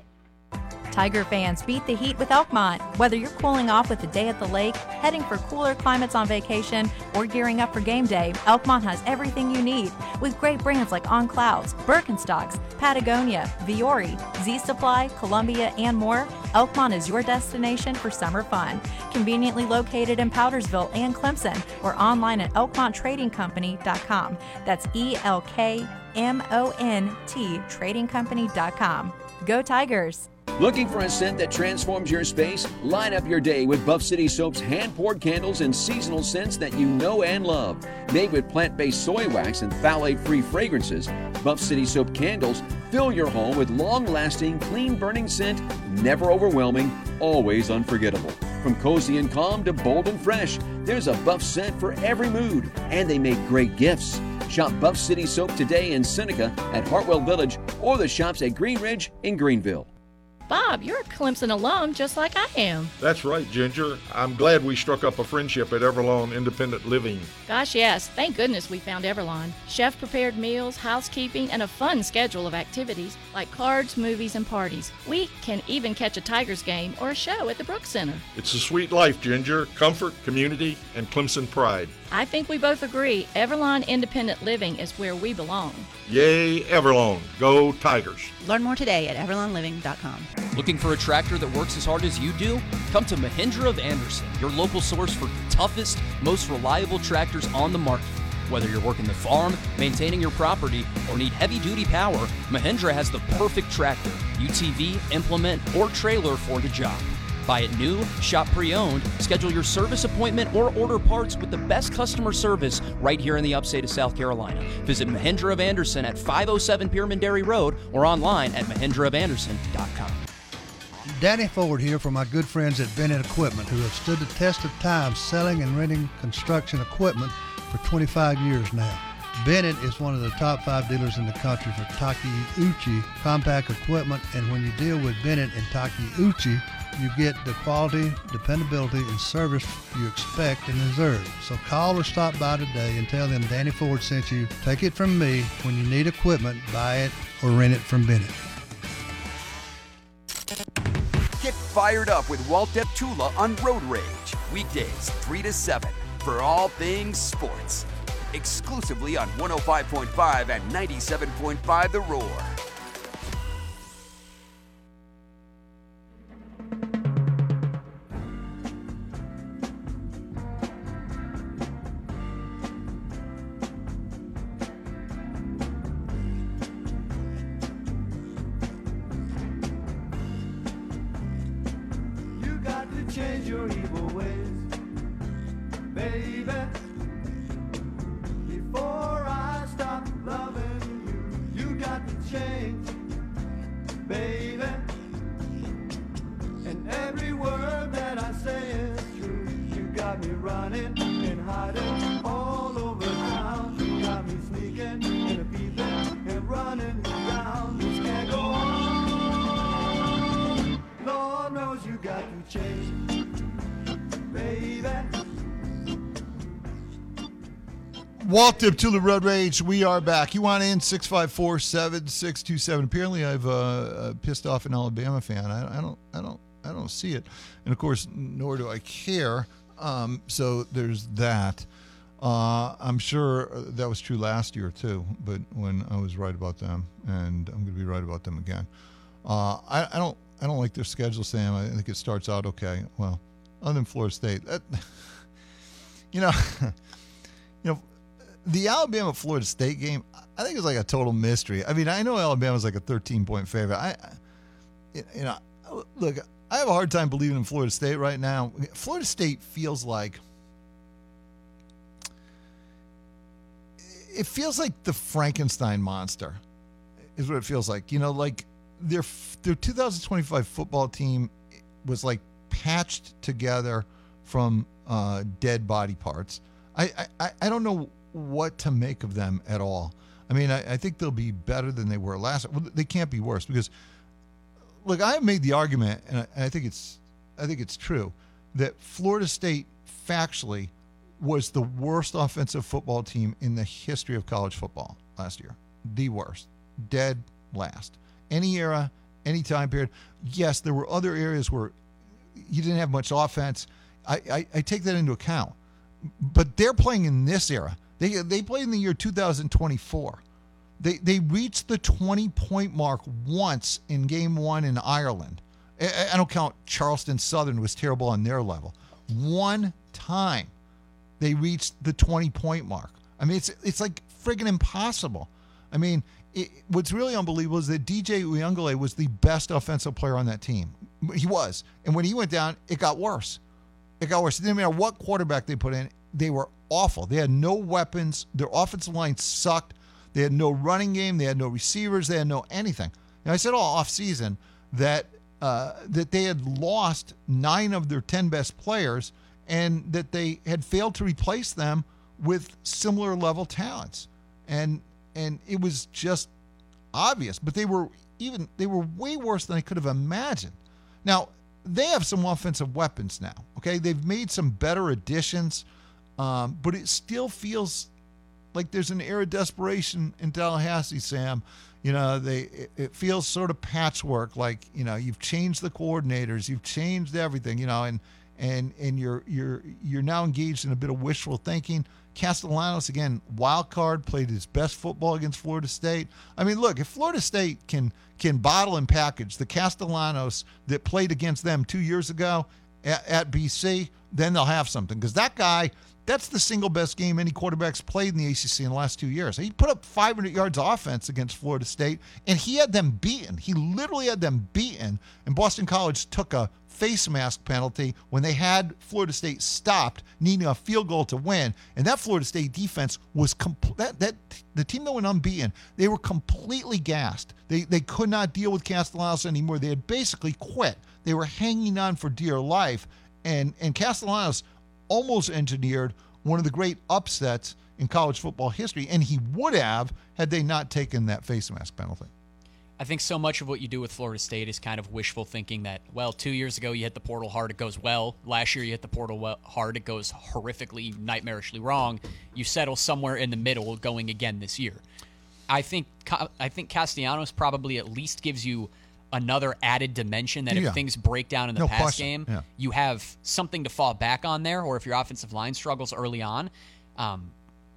S10: Tiger fans, beat the heat with Elkmont. Whether you're cooling off with a day at the lake, heading for cooler climates on vacation, or gearing up for game day, Elkmont has everything you need. With great brands like On Clouds, Birkenstocks, Patagonia, Viore, Z-Supply, Columbia, and more, Elkmont is your destination for summer fun. Conveniently located in Powdersville and Clemson, or online at elkmont trading company dot com. That's E L K M O N T trading company dot com. Go Tigers!
S3: Looking for a scent that transforms your space? Line up your day with Buff City Soap's hand-poured candles and seasonal scents that you know and love. Made with plant-based soy wax and phthalate-free fragrances, Buff City Soap candles fill your home with long-lasting, clean-burning scent, never overwhelming, always unforgettable. From cozy and calm to bold and fresh, there's a Buff scent for every mood, and they make great gifts. Shop Buff City Soap today in Seneca at Hartwell Village or the shops at Green Ridge in Greenville.
S22: Bob, you're a Clemson alum just like I am.
S23: That's right, Ginger. I'm glad we struck up a friendship at Everlawn Independent Living.
S22: Gosh, yes. Thank goodness we found Everlawn. Chef-prepared meals, housekeeping, and a fun schedule of activities like cards, movies, and parties. We can even catch a Tigers game or a show at the Brooks Center.
S23: It's a sweet life, Ginger. Comfort, community, and Clemson pride.
S22: I think we both agree Everlawn Independent Living is where we belong.
S23: Yay, Everlawn. Go Tigers.
S24: Learn more today at everlawn living dot com.
S12: Looking for a tractor that works as hard as you do? Come to Mahindra of Anderson, your local source for the toughest, most reliable tractors on the market. Whether you're working the farm, maintaining your property, or need heavy-duty power, Mahindra has the perfect tractor, U T V, implement, or trailer for the job. Buy it new, shop pre-owned, schedule your service appointment, or order parts with the best customer service right here in the upstate of South Carolina. Visit Mahindra of Anderson at five oh seven Pyramidary Road or online at mahindra of anderson dot com.
S25: Danny Ford here for my good friends at Bennett Equipment, who have stood the test of time selling and renting construction equipment for twenty-five years now. Bennett is one of the top five dealers in the country for Takeuchi compact equipment, and when you deal with Bennett and Takeuchi, you get the quality, dependability, and service you expect and deserve. So call or stop by today and tell them Danny Ford sent you. Take it from me. When you need equipment, buy it or rent it from Bennett.
S16: Get fired up with Walt Deptula on Road Rage. Weekdays, three to seven, for all things sports. Exclusively on one oh five point five and ninety-seven point five The Roar.
S9: Change your evil ways, baby, before I stop loving you. You got to change, baby, and every word that I say is true. You got me running and hiding all over town. You got me sneaking and peeping and running around. This can't go on. Lord knows you got to change, baby.
S1: Walt Deptula, Road Rage. We are back. You want in six five four, seven six two seven. Apparently, I've uh, uh, pissed off an Alabama fan. I, I don't, I don't, I don't see it, and of course, nor do I care. Um, so there's that. Uh, I'm sure that was true last year too, but when I was right about them, and I'm going to be right about them again. Uh, I, I don't, I don't like their schedule, Sam. I think it starts out okay. Well, other than Florida State, that, you know, you know. The Alabama-Florida State game, I think it's like a total mystery. I mean, I know Alabama's like a thirteen-point favorite. I, I, you know, look, I have a hard time believing in Florida State right now. Florida State feels like, it feels like the Frankenstein monster is what it feels like. You know, like their their two thousand twenty-five football team was like patched together from uh, dead body parts. I, I, I don't know what to make of them at all. I mean, I, I think they'll be better than they were last. Well, they can't be worse because look, I have made the argument, and I, and I think it's, I think it's true, that Florida State factually was the worst offensive football team in the history of college football last year. The worst. Dead last. Any era, any time period. Yes, there were other areas where you didn't have much offense. I, I, I take that into account. But they're playing in this era. They they played in the year two thousand twenty-four. They they reached the twenty-point mark once in game one in Ireland. I, I don't count Charleston Southern was terrible on their level. One time they reached the twenty-point mark. I mean, it's it's like friggin' impossible. I mean, it, what's really unbelievable is that D J Uyunglele was the best offensive player on that team. He was. And when he went down, it got worse. It got worse. It didn't matter what quarterback they put in. They were awful. They had no weapons. Their offensive line sucked. They had no running game. They had no receivers. They had no anything. And I said all offseason that uh, that they had lost nine of their ten best players and that they had failed to replace them with similar level talents. And and it was just obvious. But they were even they were way worse than I could have imagined. Now, they have some offensive weapons now, okay? They've made some better additions, um, but it still feels like there's an air of desperation in Tallahassee, Sam. You know, they it, it feels sort of patchwork, like, you know, you've changed the coordinators, you've changed everything, you know, and and and you're you're you're now engaged in a bit of wishful thinking. Castellanos, again, wild card, played his best football against Florida State. I mean, look, if Florida State can can bottle and package the Castellanos that played against them two years ago at, at B C, then they'll have something. Because that guy, that's the single best game any quarterback's played in the A C C in the last two years. He put up five hundred yards offense against Florida State, and he had them beaten. He literally had them beaten, and Boston College took a face mask penalty when they had Florida State stopped, needing a field goal to win. And that Florida State defense was complete. That, that the team that went unbeaten, they were completely gassed. They they could not deal with Castellanos anymore. They had basically quit. They were hanging on for dear life, and and Castellanos almost engineered one of the great upsets in college football history, and he would have had they not taken that face mask penalty.
S2: I think so much of what you do with Florida State is kind of wishful thinking that, well, two years ago you hit the portal hard, it goes well. Last year you hit the portal well, hard, it goes horrifically, nightmarishly wrong. You settle somewhere in the middle going again this year. I think I think Castellanos probably at least gives you another added dimension that if
S1: Yeah.
S2: things break down in the
S1: No
S2: pass
S1: question.
S2: game,
S1: Yeah.
S2: you have something to fall back on there, or if your offensive line struggles early on. Um,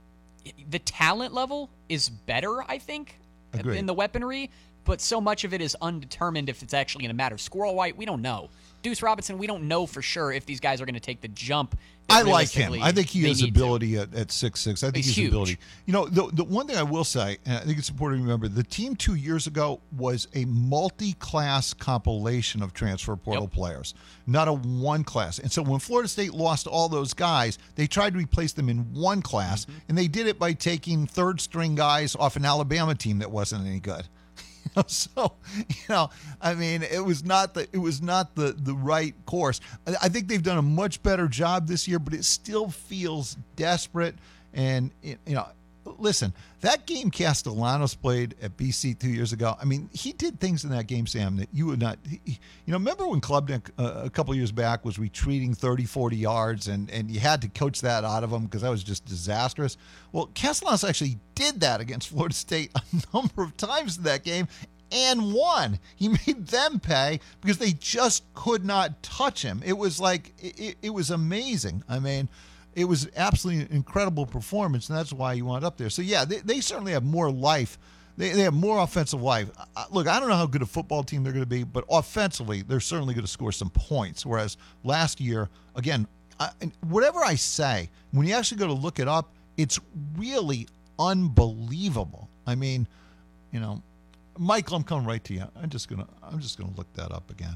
S2: the talent level is better, I think,
S1: Agreed.
S2: in the weaponry, but so much of it is undetermined if it's actually going to matter. Squirrel White, we don't know. Deuce Robinson, we don't know for sure if these guys are going to take the jump. that
S1: I like him.
S2: realistically
S1: I think he
S2: they
S1: has
S2: need to.
S1: ability at, at six six. I think
S2: He's
S1: he's
S2: huge.
S1: ability. You know, the, the one thing I will say, and I think it's important to remember, the team two years ago was a multi-class compilation of transfer portal players, not a one class. And so when Florida State lost all those guys, they tried to replace them in one class,
S2: Mm-hmm.
S1: and they did it by taking third-string guys off an Alabama team that wasn't any good. You know, so, you know, I mean, it was not the it was not the, the right course. I, I think they've done a much better job this year, but it still feels desperate. And, it, you know, listen, that game Castellanos played at B C two years ago, I mean, he did things in that game, Sam, that you would not, he, you know, remember when Klubnik uh, a couple years back was retreating thirty, forty yards and, and you had to coach that out of him because that was just disastrous? Well, Castellanos actually did that against Florida State a number of times in that game and won. He made them pay because they just could not touch him. It was like, it, it was amazing. I mean, it was absolutely an incredible performance, and that's why you wound up there. So, yeah, they, they certainly have more life. They, they have more offensive life. Uh, look, I don't know how good a football team they're going to be, but offensively, they're certainly going to score some points. Whereas last year, again, I, and whatever I say, when you actually go to look it up, it's really unbelievable. I mean, you know, Michael, I'm coming right to you. I'm just gonna, I'm just gonna look that up again.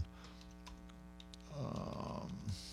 S1: Um,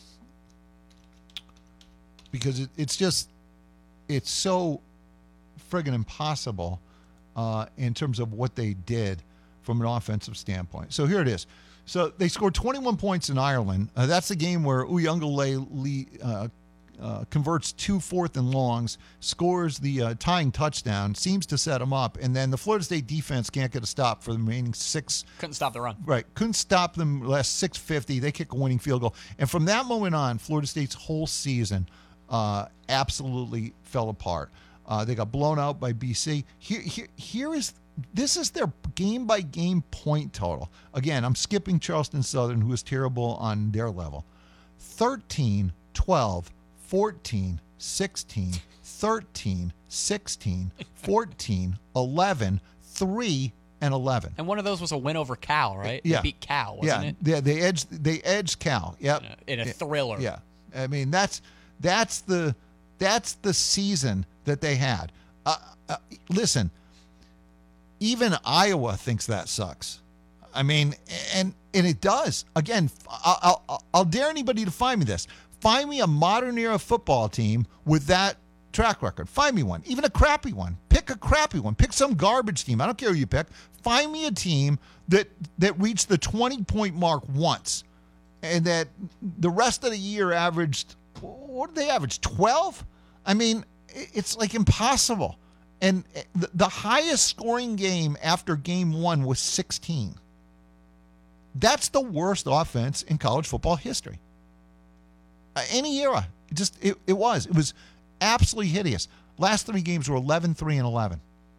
S1: because it, it's just, it's so friggin' impossible uh, in terms of what they did from an offensive standpoint. So here it is. So they scored twenty-one points in Ireland. Uh, that's the game where Uyunglele uh, uh, converts two fourth and longs, scores the uh, tying touchdown, seems to set them up, and then the Florida State defense can't get a stop for the remaining six.
S2: Couldn't stop the run.
S1: Right, couldn't stop them last six fifty. They kick a winning field goal, and from that moment on, Florida State's whole season uh, absolutely fell apart. Uh, they got blown out by B C. Here, here, here is this is their game by game point total. Again, I'm skipping Charleston Southern, who is terrible on their level. thirteen, twelve, fourteen, sixteen, thirteen, sixteen, fourteen, eleven, three, and eleven.
S2: And one of those was a win over Cal, right?
S1: Yeah.
S2: They beat Cal, wasn't
S1: yeah.
S2: it?
S1: Yeah, they edged they edged Cal. Yep.
S2: In a thriller.
S1: Yeah. I mean, that's that's the that's the season that they had. Uh, uh, listen, even Iowa thinks that sucks. I mean, and and it does. Again, I'll, I'll, I'll dare anybody to find me this. Find me a modern era football team with that track record. Find me one, even a crappy one. Pick a crappy one. Pick some garbage team. I don't care who you pick. Find me a team that that reached the twenty point mark once, and that the rest of the year averaged. What did they average? twelve? I mean, it's like impossible. And the, the highest scoring game after game one was sixteen. That's the worst offense in college football history. Uh, any era. It just, it, it was. It was absolutely hideous. Last three games were eleven, three, and eleven.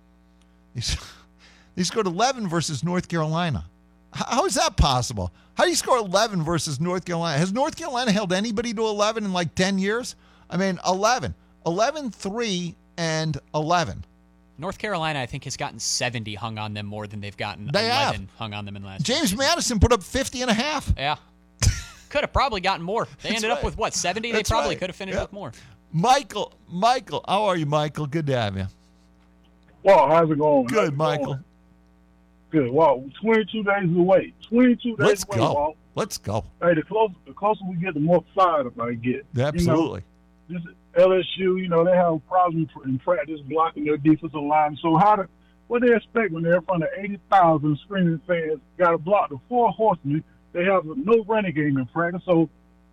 S1: They scored eleven versus North Carolina. How is that possible? How do you score eleven versus North Carolina? Has North Carolina held anybody to eleven in like ten years? I mean, eleven. eleven, three, and eleven.
S2: North Carolina, I think, has gotten seventy hung on them more than they've gotten
S1: They
S2: eleven
S1: have.
S2: hung on them in last
S1: James
S2: year.
S1: Madison put up fifty and a half.
S2: Yeah. Could have probably gotten more. They
S1: That's
S2: ended
S1: right.
S2: up with, what, seventy? They
S1: That's
S2: probably
S1: right.
S2: could have finished
S1: Yep.
S2: with more.
S1: Michael, Michael, how are you, Michael? Good to have you.
S4: Well, how's it going?
S1: Good,
S4: How's it
S1: Michael.
S4: going? Good. Well, twenty-two days away. twenty-two days
S1: Let's
S4: away,
S1: go.
S4: Walt.
S1: Let's go.
S4: Hey, the closer, the closer we get, the more fired up I get.
S1: Absolutely.
S4: You know, this L S U, you know, they have problems in practice blocking their defensive line. So how do, what do they expect when they're in front of eighty thousand screaming fans, got to block the four horsemen? They have no running game in practice. So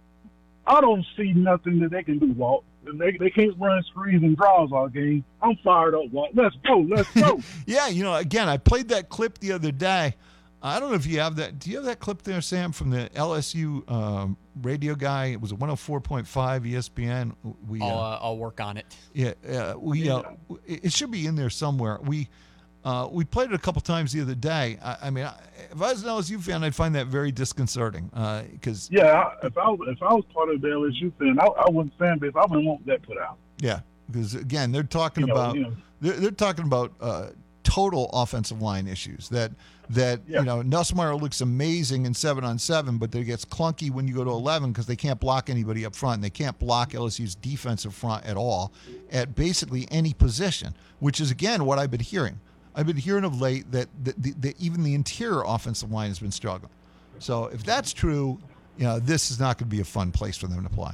S4: I don't see nothing that they can do, Walt. They, they can't run screens and draws all game. I'm fired up, Walt. Let's go. Let's go.
S1: Yeah, you know, again, I played that clip the other day. I don't know if you have that. Do you have that clip there, Sam, from the L S U um, radio guy? It was a one oh four point five E S P N. We,
S2: I'll,
S1: uh,
S2: uh, I'll work on it.
S1: Yeah, uh, we. Uh, it it should be in there somewhere. We uh, we played it a couple times the other day. I, I mean, I, if I was an L S U fan, I'd find that very disconcerting because
S4: Yeah, I, if I was if I was part of the L S U fan, I, I wouldn't fan base. I wouldn't want that put out.
S1: yeah, because again, they're talking
S4: You know,
S1: about
S4: you know.
S1: they're, they're talking about uh, total offensive line issues that. That, you know, Nussmeier looks amazing in seven on seven, but it gets clunky when you go to eleven because they can't block anybody up front. And they can't block L S U's defensive front at all at basically any position, which is, again, what I've been hearing. I've been hearing of late that, that, the, that even the interior offensive line has been struggling. So if that's true, you know, this is not going to be a fun place for them to play.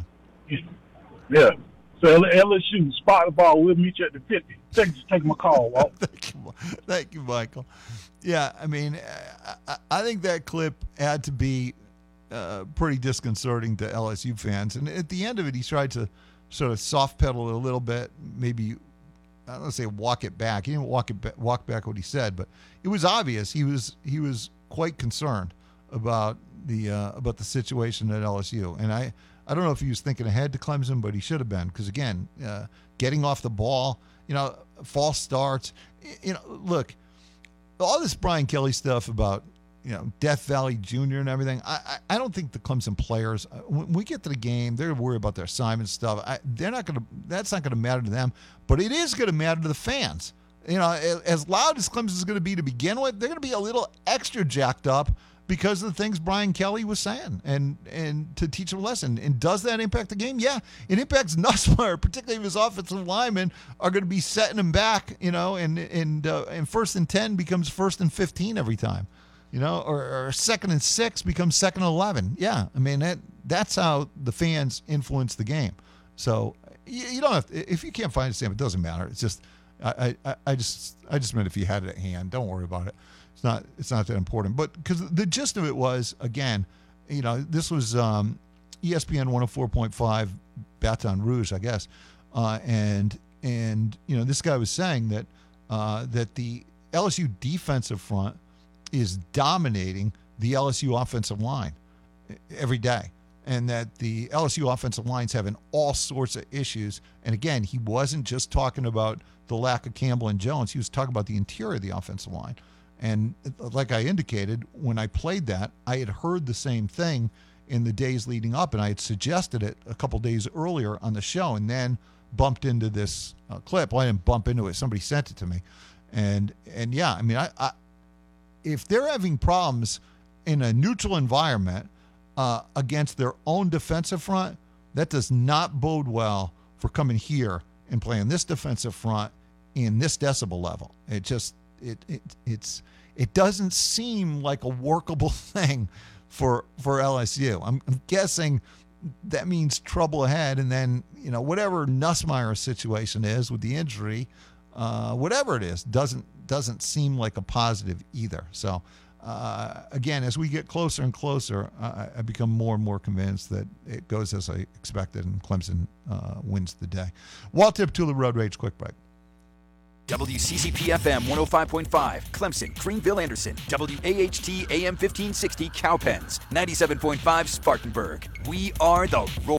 S4: Yeah. So L S U, spot the ball. We'll meet you at the fifty. Take, take my call, Walt.
S1: Thank you, Thank you, Michael. Yeah, I mean, I, I think that clip had to be uh, pretty disconcerting to L S U fans. And at the end of it, he tried to sort of soft pedal it a little bit, maybe, I don't want to say walk it back. He didn't walk it ba- walk back what he said, but it was obvious he was he was quite concerned about the uh, about the situation at L S U. And I, I don't know if he was thinking ahead to Clemson, but he should have been because, again, uh, getting off the ball, you know, false starts. You know, look, all this Brian Kelly stuff about, you know, Death Valley Junior and everything, I, I, I don't think the Clemson players, when we get to the game, they're worried about their assignment stuff. I, they're not going to, that's not going to matter to them, but it is going to matter to the fans. You know, as, as loud as Clemson is going to be to begin with, they're going to be a little extra jacked up because of the things Brian Kelly was saying and and to teach them a lesson. And does that impact the game? Yeah, it impacts Nussmeier, particularly if his offensive linemen are going to be setting him back, you know, and and uh, and first and ten becomes first and fifteen every time, you know, or, or second and six becomes second and eleven. Yeah, I mean, that that's how the fans influence the game. So you, you don't have to, if you can't find it, Sam, it doesn't matter. It's just I, I, I just I just meant if you had it at hand, don't worry about it. It's not it's not that important. But because the gist of it was, again, you know, this was um, E S P N one oh four point five Baton Rouge, I guess. Uh, and and you know, this guy was saying that uh, that the L S U defensive front is dominating the L S U offensive line every day, and that the L S U offensive line's having all sorts of issues. And again, he wasn't just talking about the lack of Campbell and Jones. He was talking about the interior of the offensive line. And like I indicated, when I played that, I had heard the same thing in the days leading up, and I had suggested it a couple days earlier on the show, and then bumped into this uh, clip. Well, I didn't bump into it. Somebody sent it to me. And, and yeah, I mean, I, I if they're having problems in a neutral environment uh, against their own defensive front, that does not bode well for coming here and playing this defensive front in this decibel level. It just it it it's it doesn't seem like a workable thing for for L S U. I'm, I'm guessing that means trouble ahead, and then you know whatever Nussmeier's situation is with the injury, uh, whatever it is, doesn't doesn't seem like a positive either. So uh, again, as we get closer and closer, I, I become more and more convinced that it goes as I expected, and Clemson uh, wins the day. Walt Tip-Tula Road Rage quick break.
S16: W C C P F M one oh five point five, Clemson, Greenville, Anderson. W A H T A M fifteen sixty, Cowpens. ninety-seven point five, Spartanburg. We are the Roar.